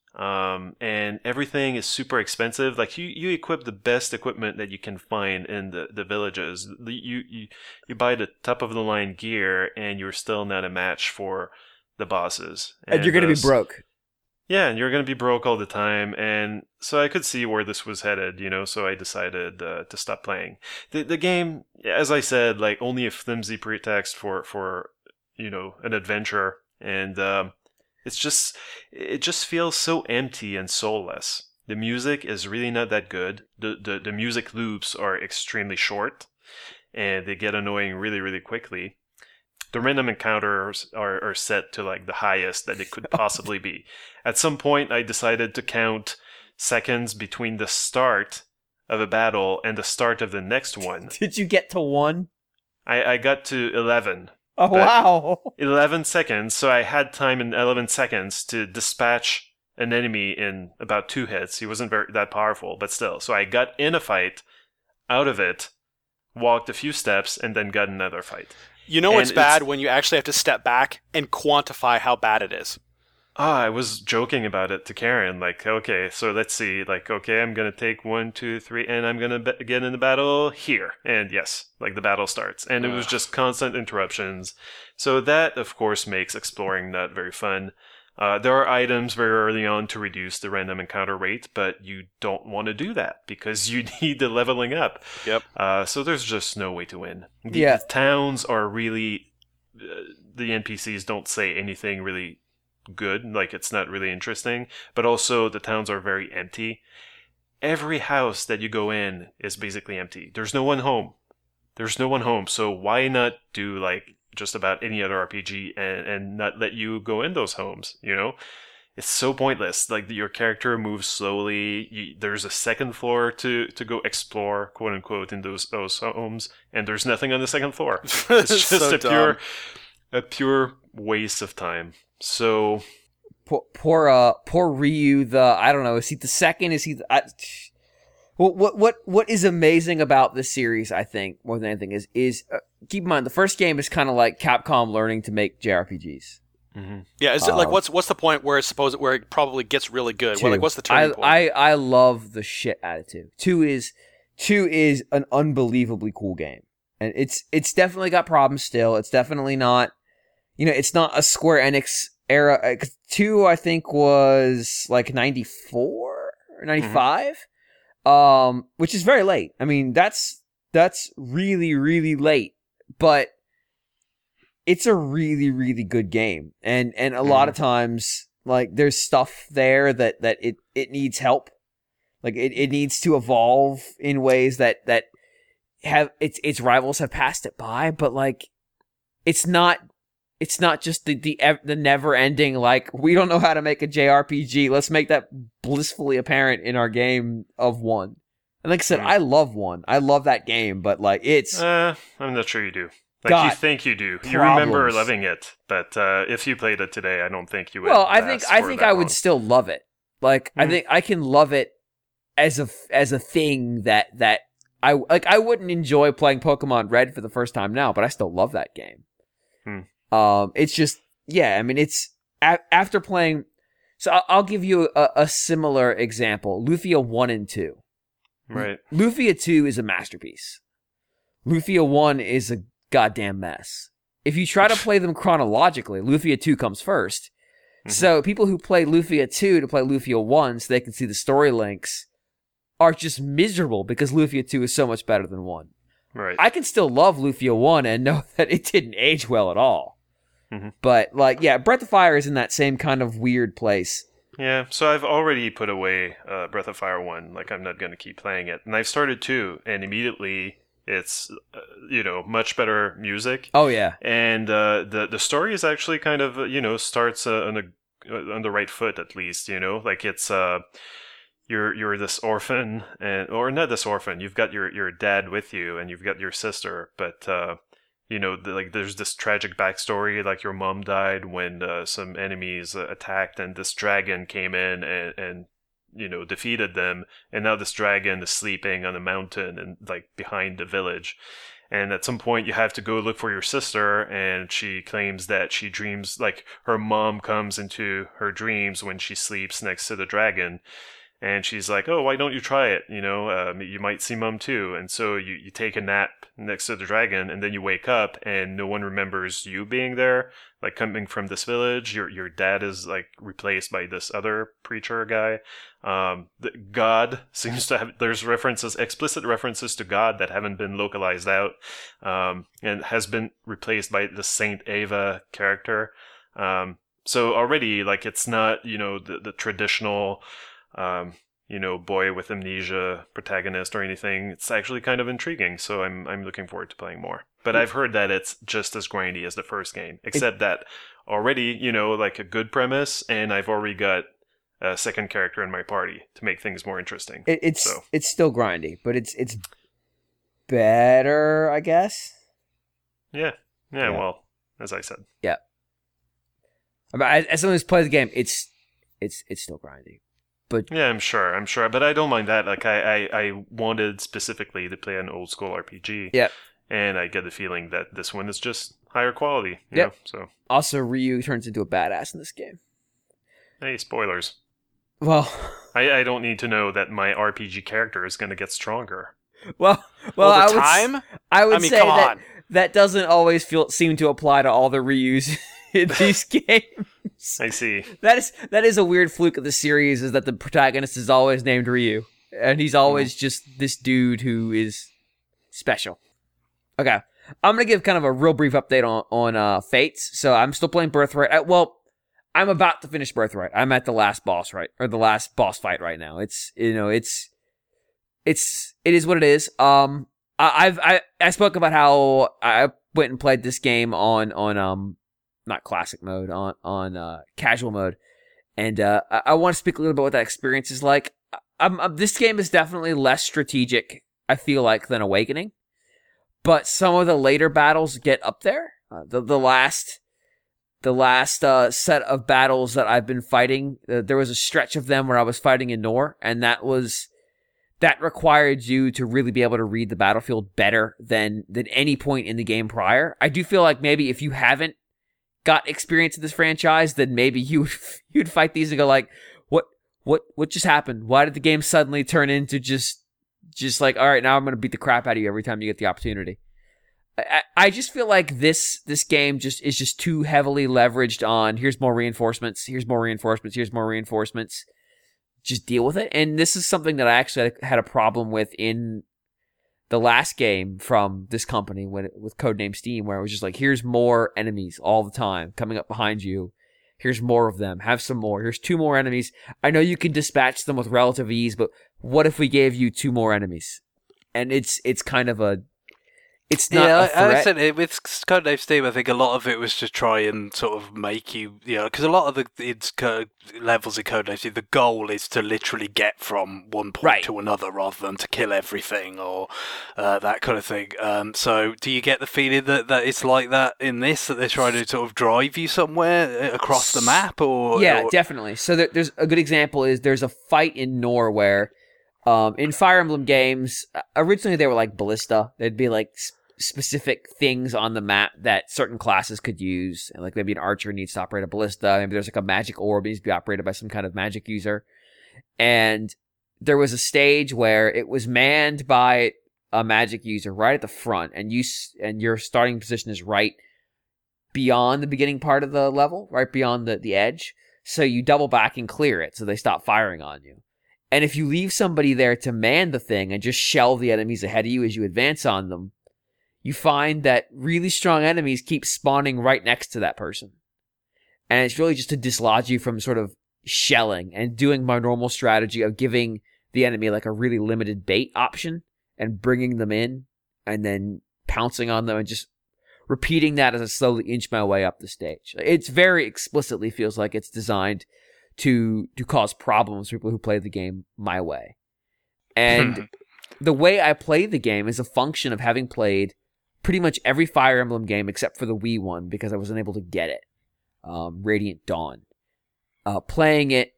and everything is super expensive. Like you equip the best equipment that you can find in the villages. You buy the top of the line gear, and you're still not a match for the bosses. And you're going to be broke. Yeah, and you're going to be broke all the time, and so I could see where this was headed, so I decided to stop playing. The game, as I said, like only a flimsy pretext for an adventure, and it just feels so empty and soulless. The music is really not that good. The music loops are extremely short, and they get annoying really, really quickly. The random encounters are set to like the highest that it could possibly be. At some point, I decided to count seconds between the start of a battle and the start of the next one. Did you get to 1? I got to 11. Oh, wow. 11 seconds, so I had time in 11 seconds to dispatch an enemy in about 2 hits. He wasn't that powerful, but still. So I got in a fight, out of it, walked a few steps, and then got another fight. You know what's bad when you actually have to step back and quantify how bad it is. I was joking about it to Karen, like, okay, so let's see, like, okay, I'm going to take 1, 2, 3, and I'm going to get in the battle here. And yes, like, the battle starts. And it was just constant interruptions. So that, of course, makes exploring not very fun. There are items very early on to reduce the random encounter rate, but you don't want to do that because you need the leveling up. Yep. So there's just no way to win. Yeah. The towns are really... the NPCs don't say anything really good, like it's not really interesting, but also the towns are very empty. Every house that you go in is basically empty. There's no one home. So why not do like just about any other RPG and not let you go in those homes, It's so pointless. Like your character moves slowly. There's a second floor to go explore, quote unquote, in those homes, and there's nothing on the second floor. It's just so a pure waste of time. So poor Ryu. I don't know. Is he the second? Is he? What is amazing about this series? I think more than anything is keep in mind the first game is kind of like Capcom learning to make JRPGs. Mm-hmm. Yeah, is it like what's the point where it probably gets really good? Well, like what's the turning point? I love the shit out of 2. 2 is an unbelievably cool game, and it's definitely got problems still. It's definitely not, it's not a Square Enix era. 2 I think was like 94 or 95, which is very late. I mean that's really really late, but it's a really, really good game. And a lot of times, like, there's stuff there that it needs help. Like, it needs to evolve in ways that have its rivals have passed it by, but, like, it's not just the never ending, like, we don't know how to make a JRPG. Let's make that blissfully apparent in our game of 1. And like I said, I love 1. I love that game, but, like, it's... I'm not sure you do. Like, God, you think you do. problems. You remember loving it, but if you played it today, I don't think you would. Well, I think I would still love it. Like, I think I can love it as a thing that I wouldn't enjoy playing Pokemon Red for the first time now, but I still love that game. It's just, yeah, I mean, it's after playing. So I'll give you a similar example. Lufia 1 and 2. Right. Lufia 2 is a masterpiece. Lufia 1 is a goddamn mess. If you try to play them chronologically, Lufia 2 comes first. Mm-hmm. So people who play Lufia 2 to play Lufia 1 so they can see the story links are just miserable because Lufia 2 is so much better than 1. Right. I can still love Lufia 1 and know that it didn't age well at all. Mm-hmm. But, like, yeah, Breath of Fire is in that same kind of weird place. Yeah, so I've already put away Breath of Fire 1. Like, I'm not going to keep playing it. And I've started 2, and immediately it's, much better music. Oh, yeah. And the story is actually kind of, starts on the right foot, at least, Like, it's... You're this orphan, or not this orphan. You've got your dad with you, and you've got your sister. But there's this tragic backstory. Like your mom died when some enemies attacked, and this dragon came in and defeated them. And now this dragon is sleeping on a mountain and like behind the village. And at some point, you have to go look for your sister, and she claims that she dreams like her mom comes into her dreams when she sleeps next to the dragon. And she's like, oh, why don't you try it? You might see mom too. And so you take a nap next to the dragon, and then you wake up, and no one remembers you being there. Like coming from this village, your dad is like replaced by this other preacher guy. God seems to have, there's explicit references to God that haven't been localized out, and has been replaced by the Saint Ava character. So already, like, it's not, the traditional... boy with amnesia protagonist or anything. It's actually kind of intriguing, so I'm looking forward to playing more. But I've heard that it's just as grindy as the first game, except that already, like a good premise, and I've already got a second character in my party to make things more interesting. It's still grindy, but it's better, I guess. Yeah. Well, as I said. Yeah. I mean, as someone who's played the game, it's still grindy. But yeah, I'm sure. But I don't mind that. Like, I wanted specifically to play an old school RPG. Yeah. And I get the feeling that this one is just higher quality. Yeah. So also, Ryu turns into a badass in this game. Hey, spoilers. Well, I don't need to know that my RPG character is going to get stronger. Well, over time? I would say that doesn't always seem to apply to all the Ryus in these games. I see. That is a weird fluke of the series, is that the protagonist is always named Ryu, and he's always just this dude who is special. Okay, I'm gonna give kind of a real brief update on Fates. So I'm still playing Birthright. I'm about to finish Birthright. I'm at the last boss the last boss fight right now. It is what it is. I spoke about how I went and played this game on not classic mode, on casual mode, and I want to speak a little bit what that experience is like. This game is definitely less strategic, I feel like, than Awakening, but some of the later battles get up there. The last set of battles that I've been fighting, there was a stretch of them where I was fighting in Nor, and that required you to really be able to read the battlefield better than any point in the game prior. I do feel like maybe if you haven't got experience in this franchise, then maybe you'd fight these and go like, what just happened? Why did the game suddenly turn into just like, all right, now I'm going to beat the crap out of you every time you get the opportunity? I just feel like this game is just too heavily leveraged on here's more reinforcements, here's more reinforcements, here's more reinforcements. Just deal with it. And this is something that I actually had a problem with in the last game from this company with Codename Steam, where it was just like, here's more enemies all the time coming up behind you. Here's more of them. Have some more. Here's 2 more enemies. I know you can dispatch them with relative ease, but what if we gave you 2 more enemies? And it's kind of a... It's not a threat. I said with Codename Steam, I think a lot of it was to try and sort of make you, because a lot of the levels in Codename Steam, the goal is to literally get from one point to another rather than to kill everything or that kind of thing. So do you get the feeling that it's like that in this, that they're trying to sort of drive you somewhere across the map? Definitely. So there's a good example is there's a fight in Nor where in Fire Emblem games, originally they were like ballista. They'd be like specific things on the map that certain classes could use. Like maybe an archer needs to operate a ballista. Maybe there's like a magic orb that needs to be operated by some kind of magic user. And there was a stage where it was manned by a magic user right at the front, and your starting position is right beyond the beginning part of the level, right beyond the edge. So you double back and clear it so they stop firing on you. And if you leave somebody there to man the thing and just shell the enemies ahead of you as you advance on them, you find that really strong enemies keep spawning right next to that person. And it's really just to dislodge you from sort of shelling and doing my normal strategy of giving the enemy like a really limited bait option and bringing them in and then pouncing on them and just repeating that as I slowly inch my way up the stage. It's very explicitly feels like it's designed to cause problems for people who play the game my way. And the way I play the game is a function of having played pretty much every Fire Emblem game except for the Wii one because I wasn't able to get it. Radiant Dawn. Playing it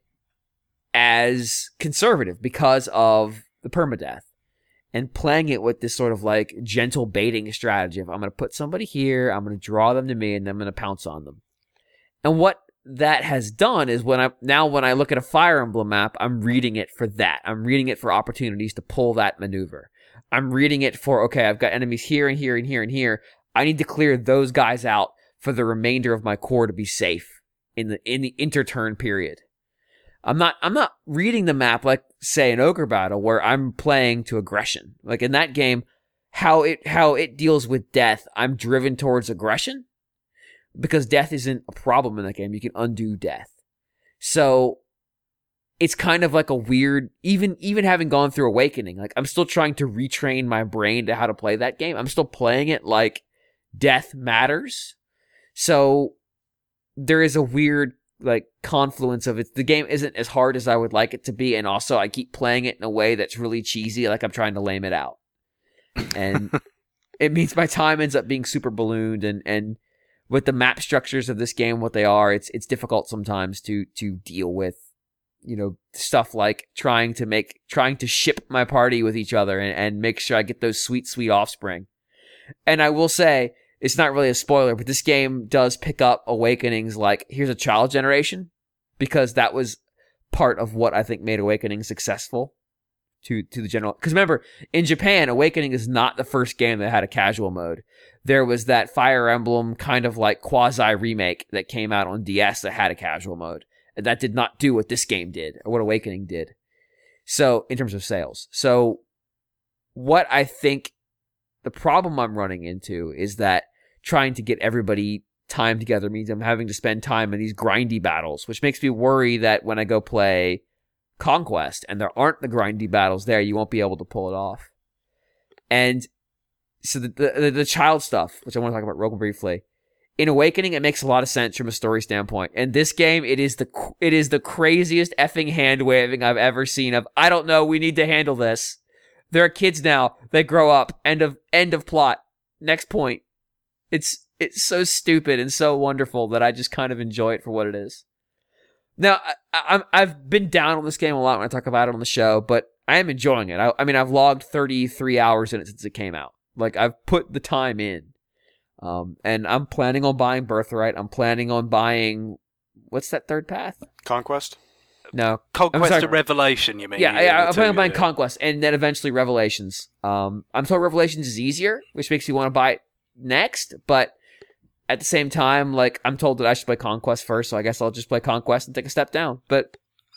as conservative because of the permadeath. And playing it with this sort of like gentle baiting strategy of I'm going to put somebody here, I'm going to draw them to me, and then I'm going to pounce on them. And what that has done is when I look at a Fire Emblem map, I'm reading it for that. I'm reading it for opportunities to pull that maneuver. I'm reading it for, okay, I've got enemies here and here and here and here. I need to clear those guys out for the remainder of my core to be safe in the interturn period. I'm not reading the map like, say, an Ogre Battle where I'm playing to aggression. Like in that game, how it deals with death, I'm driven towards aggression because death isn't a problem in that game. You can undo death. So it's kind of like a weird, even having gone through Awakening, like I'm still trying to retrain my brain to how to play that game. I'm still playing it like death matters. So there is a weird like confluence of it. The game isn't as hard as I would like it to be, and also I keep playing it in a way that's really cheesy, like I'm trying to lame it out. And it means my time ends up being super ballooned, and with the map structures of this game, what they are, it's difficult sometimes to deal with, you know, stuff like trying to ship my party with each other and make sure I get those sweet offspring. And I will say, it's not really a spoiler, but this game does pick up Awakenings like, here's a child generation, because that was part of what I think made Awakening successful to the general. Because remember, in Japan, Awakening is not the first game that had a casual mode. There was that Fire Emblem kind of like quasi-remake that came out on DS that had a casual mode. And that did not do what this game did, or what Awakening did. So, in terms of sales. So, what I think the problem I'm running into is that trying to get everybody time together means I'm having to spend time in these grindy battles, which makes me worry that when I go play Conquest and there aren't the grindy battles there, you won't be able to pull it off. And so the child stuff, which I want to talk about real briefly, in Awakening, it makes a lot of sense from a story standpoint. In this game, it is the craziest effing hand waving I've ever seen of, I don't know, we need to handle this. There are kids now, they grow up, end of plot, next point. It's so stupid and so wonderful that I just kind of enjoy it for what it is. Now, I've been down on this game a lot when I talk about it on the show, but I am enjoying it. I mean, I've logged 33 hours in it since it came out. Like, I've put the time in. And I'm planning on buying Birthright. I'm planning on buying... What's that third path? Conquest? No. Conquest and Revelation, you mean? Yeah, I'm planning on buying Conquest and then eventually Revelations. I'm told Revelations is easier, which makes me want to buy it next, but at the same time, like, I'm told that I should play Conquest first, so I guess I'll just play Conquest and take a step down. But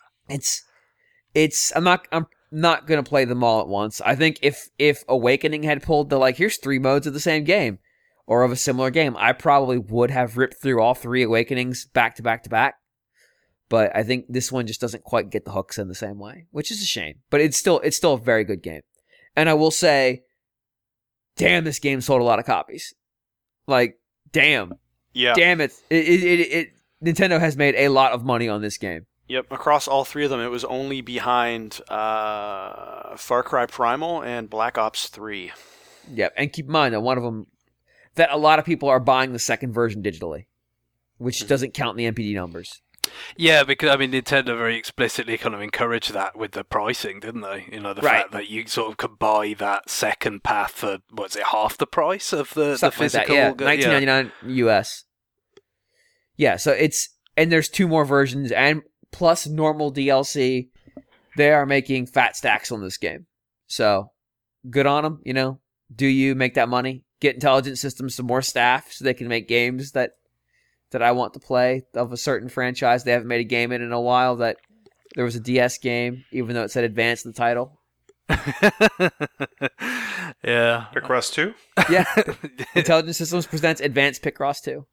I'm not gonna play them all at once. I think if Awakening had pulled the, like, here's 3 modes of the same game or of a similar game, I probably would have ripped through all 3 Awakenings back to back to back. But I think this one just doesn't quite get the hooks in the same way, which is a shame. But it's still a very good game. And I will say, damn, this game sold a lot of copies. Like, damn. Yeah. Damn it. Nintendo has made a lot of money on this game. Yep, across all 3 of them, it was only behind Far Cry Primal and Black Ops 3. Yep, and keep in mind that one of them, that a lot of people are buying the second version digitally, which doesn't count in the NPD numbers. Yeah, because I mean, Nintendo very explicitly kind of encouraged that with the pricing, didn't they? You know, the fact that you sort of could buy that second path for what's it, half the price of the physical. Like that, yeah, $19.99 US. Yeah, so and there's 2 more versions and plus normal DLC. They are making fat stacks on this game, so good on them. You know, do you make that money? Get Intelligent Systems some more staff so they can make games that I want to play of a certain franchise they haven't made a game in a while. That there was a DS game, even though it said Advance in the title. Yeah. Picross 2? Yeah. Intelligent Systems presents Advanced Picross 2.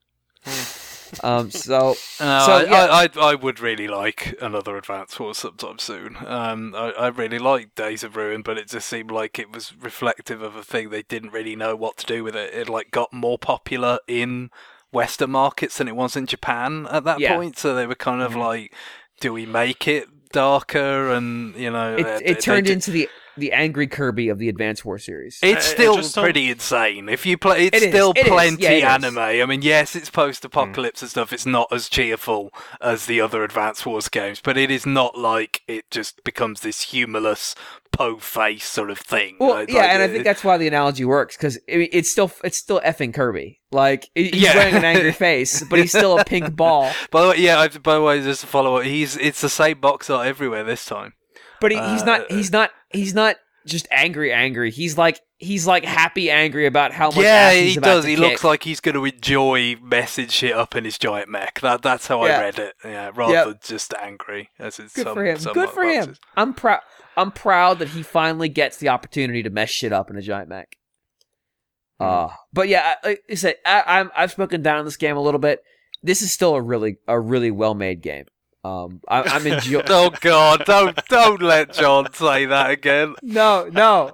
I would really like another Advance Wars sometime soon. I really like Days of Ruin, but it just seemed like it was reflective of a thing they didn't really know what to do with it. It like got more popular in Western markets than it was in Japan at that point, so they were kind of like, do we make it darker? And you know, it turned into the Angry Kirby of the Advance War series. It's still pretty insane. If you play, it's still plenty anime. I mean, yes, it's post-apocalypse and stuff. It's not as cheerful as the other Advance Wars games, but it is not like it just becomes this humorless po-face sort of thing. Well, I think that's why the analogy works, because it's still effing Kirby. Like, he's wearing an angry face, but he's still a pink ball. By the way, just to follow up, it's the same box art everywhere this time. But he's not just angry. He's like happy angry about how much ass he's about to kick. He looks like he's going to enjoy messing shit up in his giant mech. That's how I read it. Yeah, rather than just angry. As it's Good for him. Good for him. I'm proud that he finally gets the opportunity to mess shit up in a giant mech. But yeah, like I said, I've spoken down on this game a little bit. This is still a really well made game. I'm enjoying. Oh God! Don't let John say that again. No.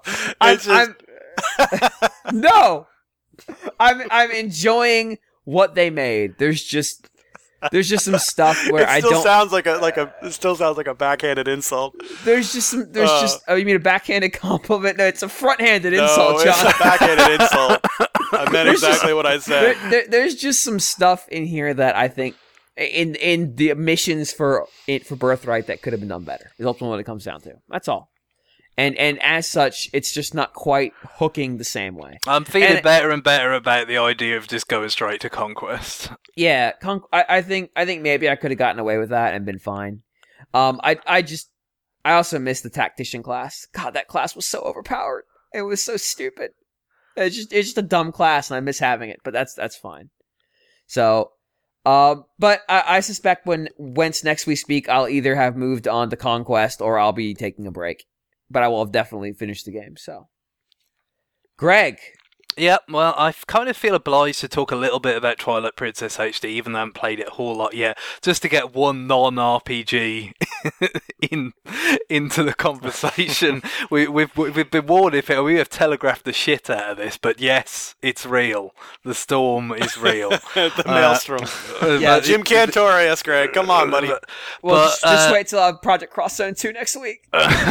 I'm enjoying what they made. There's just some stuff where it still sounds like a backhanded insult. There's just oh, you mean a backhanded compliment? No, it's a front-handed insult, John. It's a backhanded insult. I meant exactly what I said. There's just some stuff in here that I think in the missions for Birthright that could have been done better. Is ultimately what it comes down to. That's all. And as such, it's just not quite hooking the same way. I'm feeling better and better about the idea of just going straight to Conquest. Yeah, I think maybe I could have gotten away with that and been fine. I also missed the Tactician class. God, that class was so overpowered. It was so stupid. It's just a dumb class, and I miss having it. But that's fine. So. But I suspect whence next we speak, I'll either have moved on to Conquest or I'll be taking a break. But I will have definitely finished the game, so. Greg. Yeah, well, I kind of feel obliged to talk a little bit about Twilight Princess HD, even though I haven't played it a whole lot yet, just to get one non-RPG into the conversation. We've been warned we have telegraphed the shit out of this, but yes, it's real. The storm is real. The maelstrom. Jim Cantore, yes, Greg. Come on, buddy. Just wait till I have Project Cross Zone 2 next week.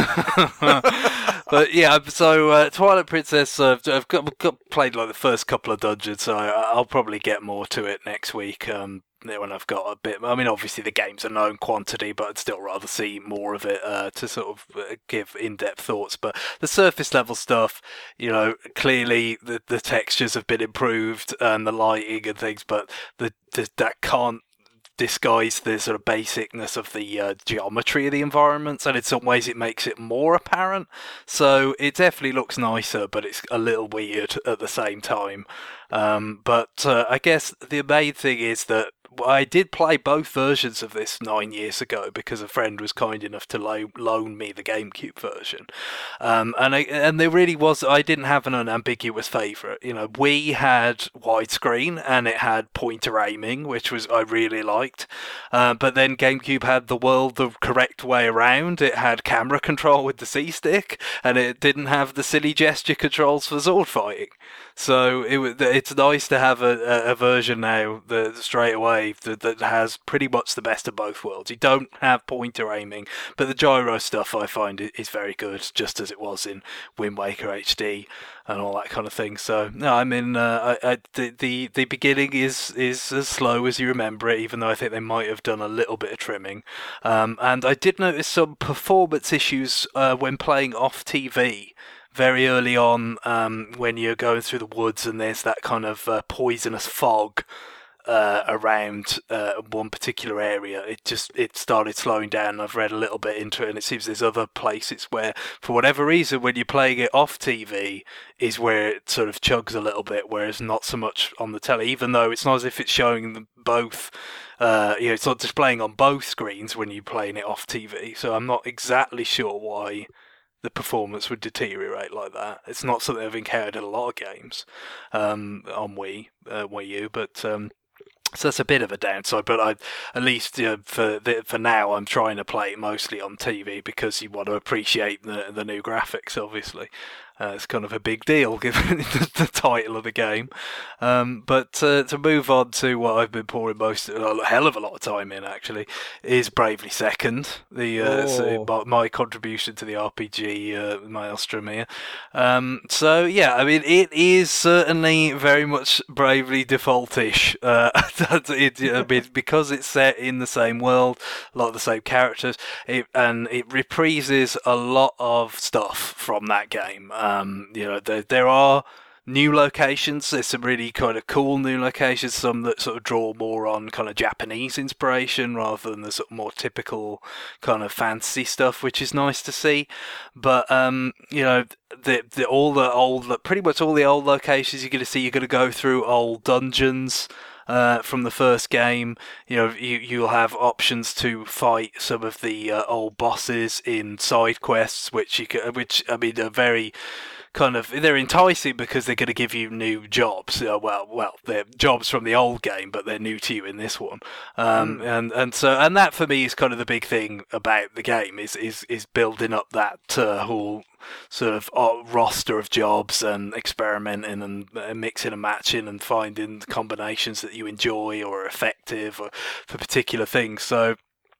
But yeah, so Twilight Princess, I've played like the first couple of dungeons, so I'll probably get more to it next week when I've got a bit. I mean, obviously the game's a known quantity, but I'd still rather see more of it to sort of give in-depth thoughts. But the surface level stuff, you know, clearly the textures have been improved and the lighting and things, but that can't disguise the sort of basicness of the geometry of the environments, and in some ways it makes it more apparent. So it definitely looks nicer, but it's a little weird at the same time. But I guess the main thing is that I did play both versions of this 9 years ago because a friend was kind enough to loan me the GameCube version. And there really was, I didn't have an unambiguous favourite. You know, Wii had widescreen and it had pointer aiming, which I really liked. But then GameCube had the world the correct way around. It had camera control with the C-stick, and it didn't have the silly gesture controls for sword fighting. So it's nice to have a version now that straight away Wave that has pretty much the best of both worlds. You don't have pointer aiming, but the gyro stuff I find is very good, just as it was in Wind Waker HD and all that kind of thing. So no, I mean, the beginning is as slow as you remember it, even though I think they might have done a little bit of trimming. And I did notice some performance issues when playing off TV. Very early on, when you're going through the woods and there's that kind of poisonous fog around one particular area, it started slowing down. I've read a little bit into it, and it seems there's other places where, for whatever reason, when you're playing it off TV, is where it sort of chugs a little bit, whereas not so much on the telly. Even though it's not as if it's showing them both. It's not displaying on both screens when you're playing it off TV. So I'm not exactly sure why the performance would deteriorate like that. It's not something I've encountered in a lot of games on Wii U, but so that's a bit of a downside. But at least for now, I'm trying to play it mostly on TV because you want to appreciate the new graphics, obviously. It's kind of a big deal given the title of the game. But to move on to what I've been pouring a hell of a lot of time in, actually, is Bravely Second, my contribution to the RPG maelstrom here. So, yeah, I mean, it is certainly very much Bravely Default-ish. Because it's set in the same world, a lot of the same characters, and it reprises a lot of stuff from that game. There are new locations. There's some really kind of cool new locations, some that sort of draw more on kind of Japanese inspiration rather than the sort of more typical kind of fantasy stuff, which is nice to see. But pretty much all the old locations you're going to see, you're going to go through old dungeons. From the first game, you'll have options to fight some of the old bosses in side quests, which are very kind of, they're enticing because they're going to give you new jobs. They're jobs from the old game, but they're new to you in this one. And that for me is kind of the big thing about the game is building up that whole sort of roster of jobs and experimenting and mixing and matching and finding combinations that you enjoy or are effective or for particular things. So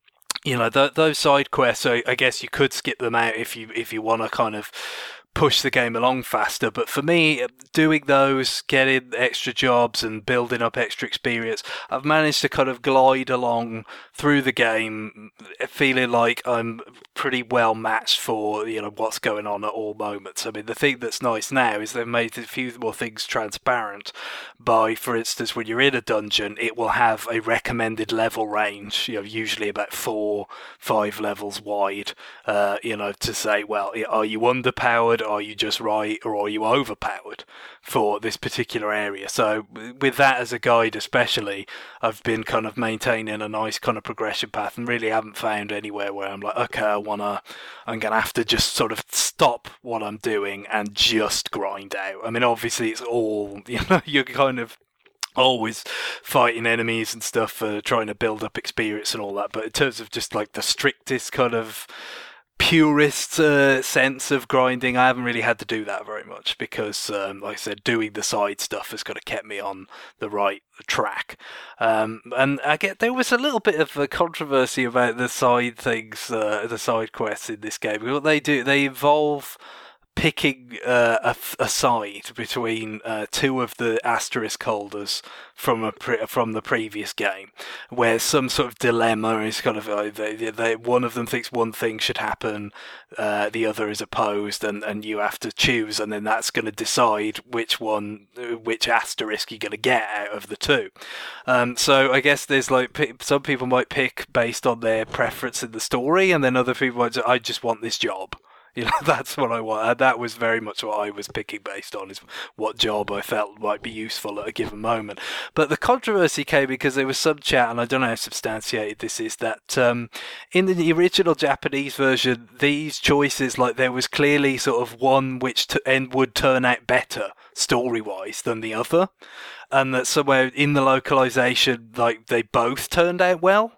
those side quests, I guess you could skip them out if you want to kind of push the game along faster. But for me, doing those, getting extra jobs and building up extra experience, I've managed to kind of glide along through the game feeling like I'm pretty well matched for what's going on at all moments. I mean, the thing that's nice now is they've made a few more things transparent by, for instance, when you're in a dungeon, it will have a recommended level range, usually about 4-5 levels wide, to say, well, are you underpowered, are you just right, or are you overpowered for this particular area? So with that as a guide especially, I've been kind of maintaining a nice kind of progression path and really haven't found anywhere where I'm like, okay, I'm gonna have to just sort of stop what I'm doing and just grind out. I mean, obviously it's all, you're kind of always fighting enemies and stuff, trying to build up experience and all that, but in terms of just like the strictest kind of purist sense of grinding, I haven't really had to do that very much because, like I said, doing the side stuff has kind of kept me on the right track. And I get there was a little bit of a controversy about the side things, the side quests in this game. What they do, they involve picking a side between two of the asterisk holders from the previous game, where some sort of dilemma is kind of one of them thinks one thing should happen, the other is opposed, and you have to choose, and then that's going to decide which asterisk you're going to get out of the two. So I guess there's some people might pick based on their preference in the story, and then other people might say, I just want this job. That's what I want. That was very much what I was picking based on, is what job I felt might be useful at a given moment. But the controversy came because there was some chat, and I don't know how substantiated this is, that in the original Japanese version, these choices, there was clearly sort of one which would turn out better story-wise than the other, and that somewhere in the localization, they both turned out well.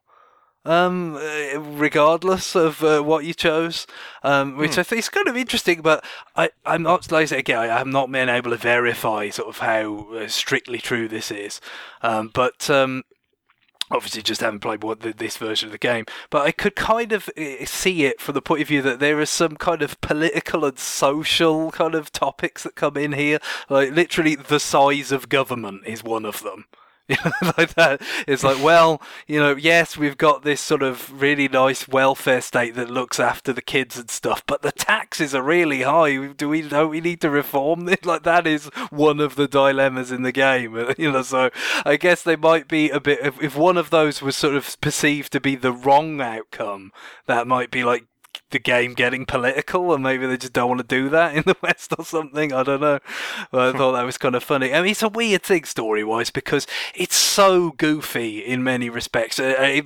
Regardless of what you chose, which I think is kind of interesting, but I'm not, like I say again, I have not been able to verify sort of how strictly true this is, but Obviously, just haven't played this version of the game, but I could kind of see it from the point of view that there are some kind of political and social kind of topics that come in here. Like literally, the size of government is one of them. Like that. It's like, well, yes, we've got this sort of really nice welfare state that looks after the kids and stuff, but the taxes are really high. Don't we need to reform this? Like that is one of the dilemmas in the game. So I guess they might be a bit. If one of those was sort of perceived to be the wrong outcome, that might be like the game getting political, and maybe they just don't want to do that in the West or something. I don't know. But I thought that was kind of funny. I mean, it's a weird thing story-wise because it's so goofy in many respects. I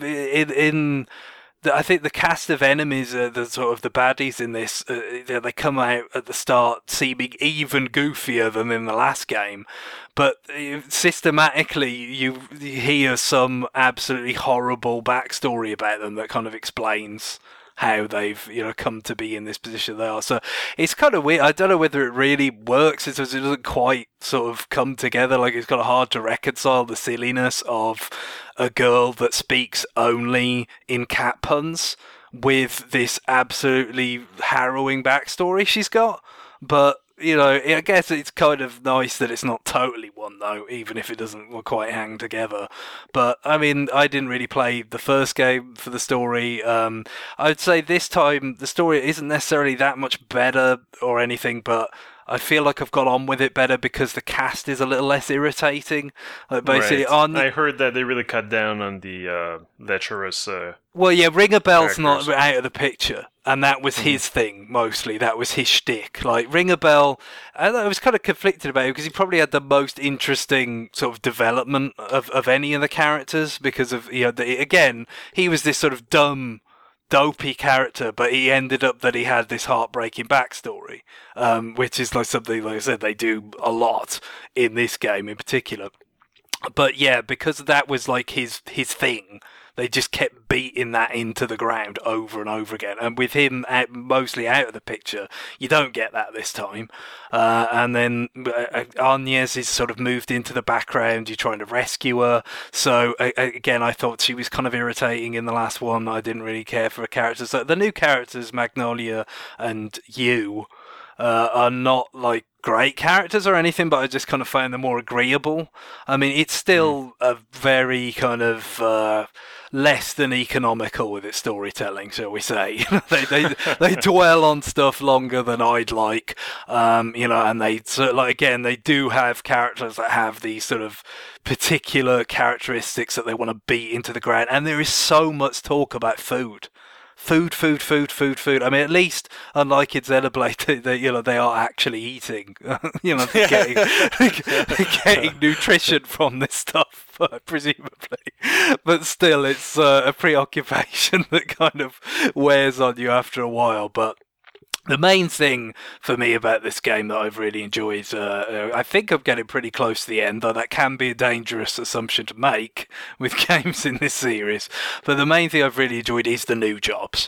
think the cast of enemies, the sort of the baddies in this, they come out at the start seeming even goofier than in the last game. But systematically, you hear some absolutely horrible backstory about them that kind of explains how they've come to be in this position they are. So it's kind of weird. I don't know whether it really works. It doesn't quite sort of come together. Like it's kind of hard to reconcile the silliness of a girl that speaks only in cat puns with this absolutely harrowing backstory she's got. But I guess it's kind of nice that it's not totally one, though, even if it doesn't quite hang together. But, I mean, I didn't really play the first game for the story. I'd say this time the story isn't necessarily that much better or anything, but I feel like I've got on with it better because the cast is a little less irritating. Basically, right. I heard that they really cut down on the lecherous. Well, yeah, Ring a Bell's not out of the picture, and that was his thing mostly. That was his shtick. Like Ring a Bell, I was kind of conflicted about it because he probably had the most interesting sort of development of any of the characters because of again he was this sort of dumb, dopey character, but he ended up that he had this heartbreaking backstory, which is like something, like I said, they do a lot in this game in particular. But yeah, because that was like his thing, they just kept beating that into the ground over and over again. And with him mostly out of the picture, you don't get that this time. And then Agnes is sort of moved into the background. You're trying to rescue her. So again, I thought she was kind of irritating in the last one. I didn't really care for her characters. So the new characters, Magnolia and you, are not like great characters or anything, but I just kind of found them more agreeable. I mean, it's still a very kind of less than economical with its storytelling, shall we say. They dwell on stuff longer than I'd like, and they they do have characters that have these sort of particular characteristics that they want to beat into the ground, and there is so much talk about food. Food. I mean, at least, unlike in Xenoblade, they are actually eating. They're getting nutrition from this stuff, presumably. But still, it's a preoccupation that kind of wears on you after a while. But the main thing for me about this game that I've really enjoyed, I think I'm getting pretty close to the end, though that can be a dangerous assumption to make with games in this series. But the main thing I've really enjoyed is the new jobs.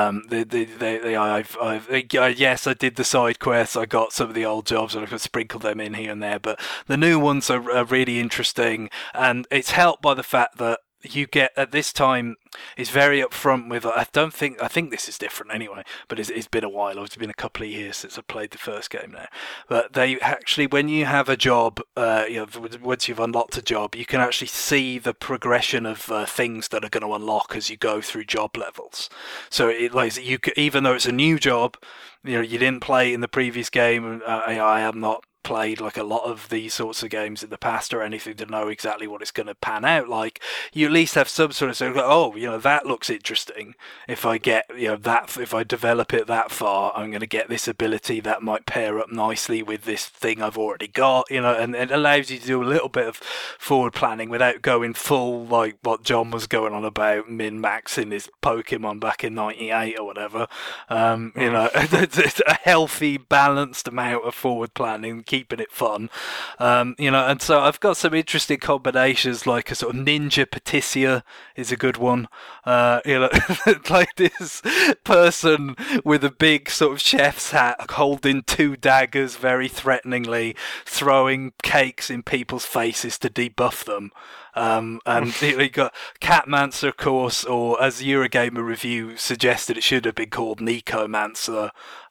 Yes, I did the side quests. I got some of the old jobs, and I could sprinkle them in here and there. But the new ones are really interesting, and it's helped by the fact that you get at this time is very upfront with. I think this is different anyway, but it's been a while. It's been a couple of years since I played the first game now. But they actually, when you have a job, once you've unlocked a job, you can actually see the progression of things that are going to unlock as you go through job levels. So even though it's a new job, you didn't play in the previous game. I am not played like a lot of these sorts of games in the past or anything to know exactly what it's going to pan out like. You at least have some sort of that looks interesting. If I get if I develop it that far, I'm going to get this ability that might pair up nicely with this thing I've already got, and it allows you to do a little bit of forward planning without going full like what John was going on about min-maxing his Pokemon back in 98 or whatever. It's a healthy, balanced amount of forward planning, keeping it fun, and so I've got some interesting combinations, like a sort of ninja Patitia is a good one, like this person with a big sort of chef's hat holding two daggers very threateningly, throwing cakes in people's faces to debuff them. And you got Catmancer, of course, or as the Eurogamer review suggested, it should have been called Nekomancer.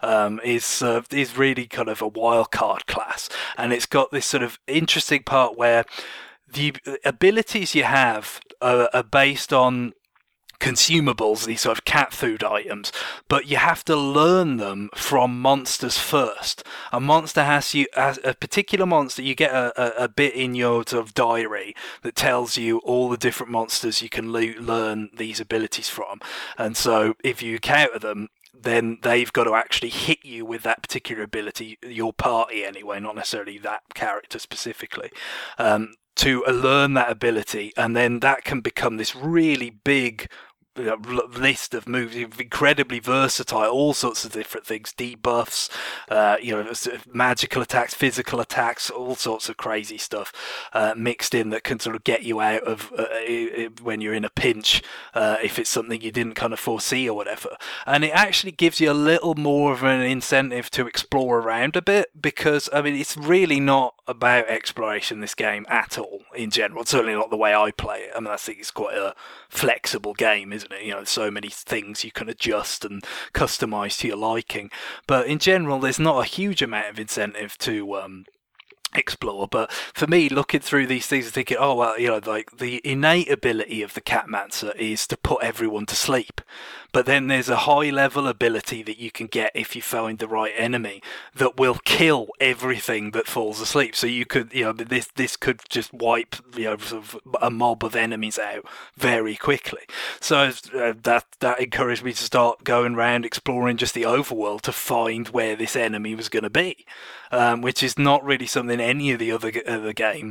Is really kind of a wild card class, and it's got this sort of interesting part where the abilities you have are based on consumables, these sort of cat food items, but you have to learn them from monsters first. A monster has a particular monster, you get a bit in your sort of diary that tells you all the different monsters you can learn these abilities from, and so if you encounter them, then they've got to actually hit you with that particular ability, your party anyway, not necessarily that character specifically, to learn that ability, and then that can become this really big list of moves, incredibly versatile, all sorts of different things, debuffs, magical attacks, physical attacks, all sorts of crazy stuff mixed in that can sort of get you out of when you're in a pinch, if it's something you didn't kind of foresee or whatever. And it actually gives you a little more of an incentive to explore around a bit, because I mean it's really not about exploration, this game, at all in general. It's certainly not the way I play it. I mean, I think it's quite a flexible game, isn't it? You know, so many things you can adjust and customize to your liking. But in general, there's not a huge amount of incentive to explore. But for me, looking through these things and thinking, oh well, you know, like the innate ability of the Catmancer is to put everyone to sleep. But then there's a high level ability that you can get if you find the right enemy that will kill everything that falls asleep. So you could, you know, this could just wipe, you know, sort of a mob of enemies out very quickly. So that encouraged me to start going around exploring just the overworld to find where this enemy was going to be, which is not really something any of the other game,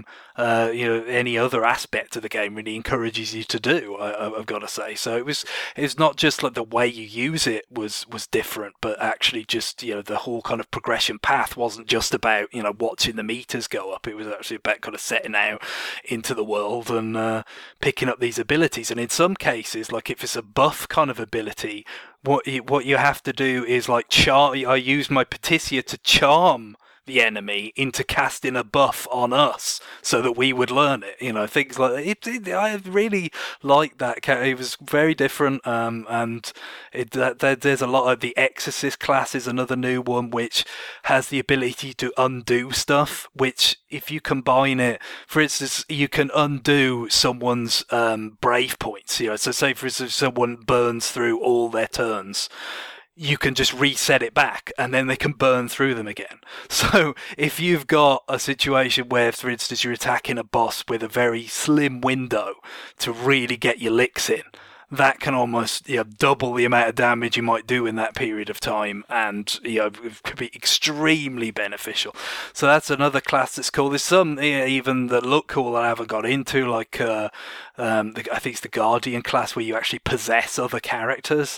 any other aspect of the game really encourages you to do. I've got to say. So it's not just like the way you use it was different, but actually just, you know, the whole kind of progression path wasn't just about, you know, watching the meters go up. It was actually about kind of setting out into the world and picking up these abilities. And in some cases, like if it's a buff kind of ability, what you have to do is like I use my Patitia to charm the enemy into casting a buff on us so that we would learn it, you know, things like that. I really like that. It was very different, and there's a lot of the Exorcist class is another new one which has the ability to undo stuff, which if you combine it, for instance, you can undo someone's brave points, you know, so say for instance someone burns through all their turns, you can just reset it back and then they can burn through them again. So if you've got a situation where, for instance, you're attacking a boss with a very slim window to really get your licks in, that can almost, you know, double the amount of damage you might do in that period of time, and, you know, it could be extremely beneficial. So that's another class that's cool. There's some even that look cool that I haven't got into, like I think it's the Guardian class where you actually possess other characters.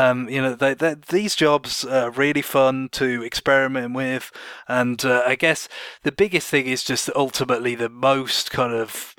These jobs are really fun to experiment with, and I guess the biggest thing is just that ultimately the most kind of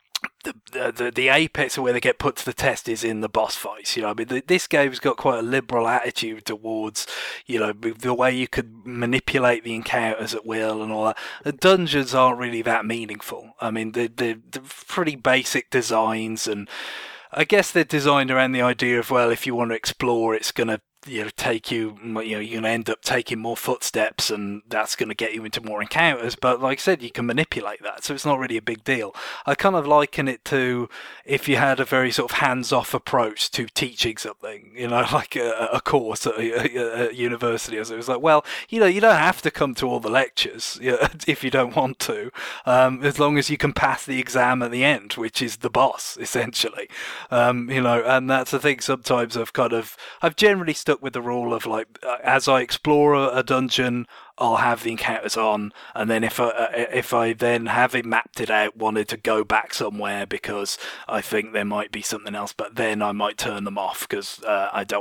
the apex of where they get put to the test is in the boss fights. You know, I mean, this game's got quite a liberal attitude towards, you know, the way you could manipulate the encounters at will and all that. The dungeons aren't really that meaningful. I mean, they're pretty basic designs, and I guess they're designed around the idea of, well, if you want to explore, it's going to, you know, you're going to end up taking more footsteps, and that's going to get you into more encounters. But like I said, you can manipulate that, so it's not really a big deal. I kind of liken it to if you had a very sort of hands-off approach to teaching something, you know, like a course at a university. So it was like, well, you know, you don't have to come to all the lectures, you know, if you don't want to, as long as you can pass the exam at the end, which is the boss, essentially. You know, and that's the thing. Sometimes I've generally stuck with the rule of, like, as I explore a dungeon, I'll have the encounters on, and then if I then having mapped it out wanted to go back somewhere because I think there might be something else, but then I might turn them off because I don't want to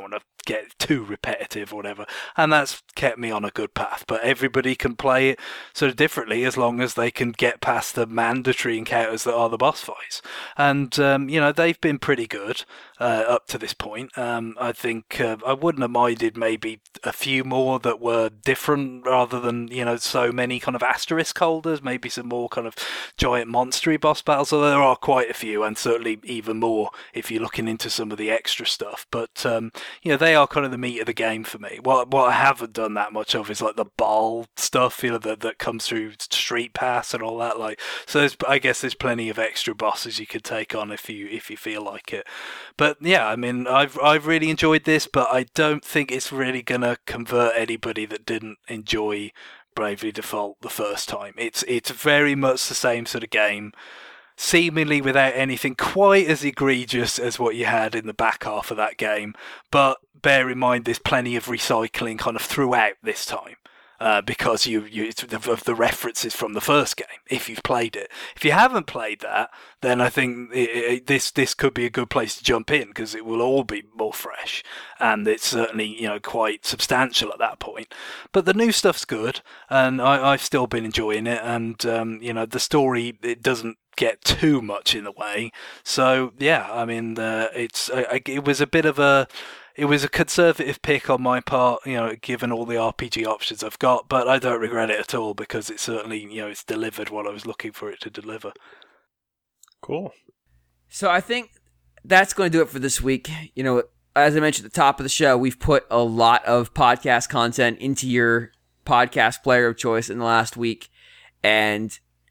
get too repetitive or whatever. And that's kept me on a good path. But everybody can play it sort of differently as long as they can get past the mandatory encounters that are the boss fights. And, they've been pretty good up to this point. I think I wouldn't have minded maybe a few more that were different rather than, so many kind of asterisk holders, maybe some more kind of giant monstery boss battles, although there are quite a few, and certainly even more if you're looking into some of the extra stuff. But, they are kind of the meat of the game for me. What I haven't done that much of is like the ball stuff, that comes through Street Pass and all that. So I guess there's plenty of extra bosses you could take on if you feel like it. But yeah, I mean, I've really enjoyed this, but I don't think it's really gonna convert anybody that didn't enjoy Bravely Default the first time. It's very much the same sort of game, seemingly without anything quite as egregious as what you had in the back half of that game. But bear in mind, there's plenty of recycling kind of throughout this time. Because of the references from the first game, if you've played it. If you haven't played that, then I think this could be a good place to jump in, because it will all be more fresh, and it's certainly quite substantial at that point. But the new stuff's good, and I've still been enjoying it, and the story, it doesn't get too much in the way. So yeah, I mean, it was a bit of a. It was a conservative pick on my part, given all the RPG options I've got, but I don't regret it at all, because it certainly, it's delivered what I was looking for it to deliver. Cool. So I think that's going to do it for this week. As I mentioned at the top of the show, we've put a lot of podcast content into your podcast player of choice in the last week. And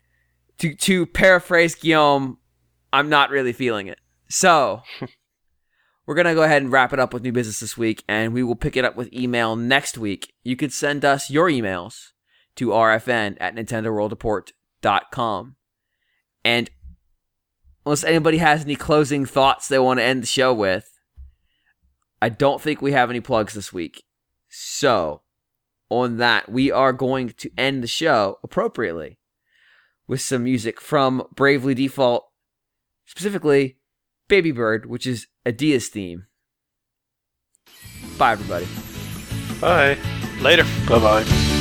to paraphrase Guillaume, I'm not really feeling it. So we're going to go ahead and wrap it up with new business this week, and we will pick it up with email next week. You could send us your emails to rfn@nintendoworldreport.com. And unless anybody has any closing thoughts they want to end the show with, I don't think we have any plugs this week. So, on that, we are going to end the show appropriately with some music from Bravely Default, specifically Baby Bird, which is Adia's theme. Bye, everybody. Bye. Later. Bye-bye.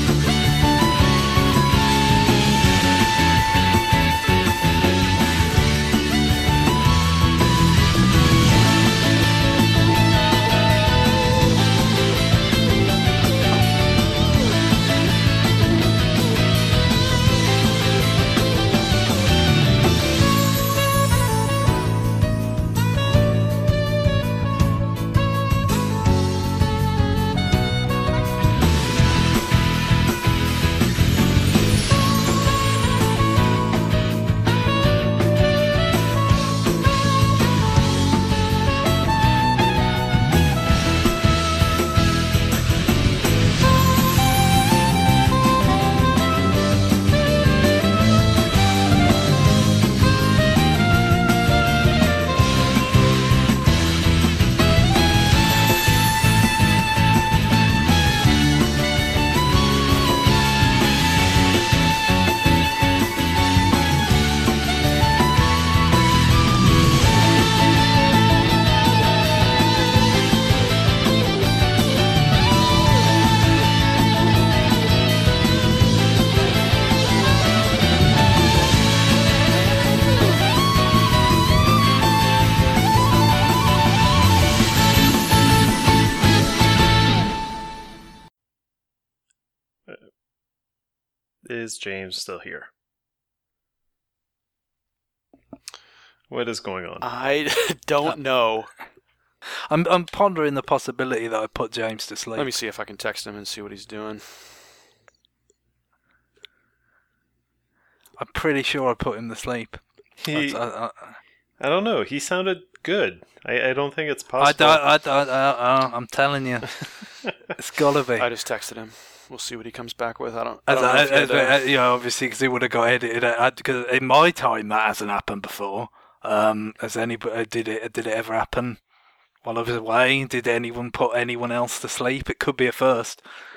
Is James still here? What is going on? I don't know. I'm pondering the possibility that I put James to sleep. Let me see if I can text him and see what he's doing. I'm pretty sure I put him to sleep. I don't know. He sounded good. I don't think it's possible. I'm telling you. It's gotta be. I just texted him. We'll see what he comes back with. I don't know. Obviously, because he would have got edited. Because in my time, that hasn't happened before. Has anybody did it ever happen while I was away? Did anyone put anyone else to sleep? It could be a first.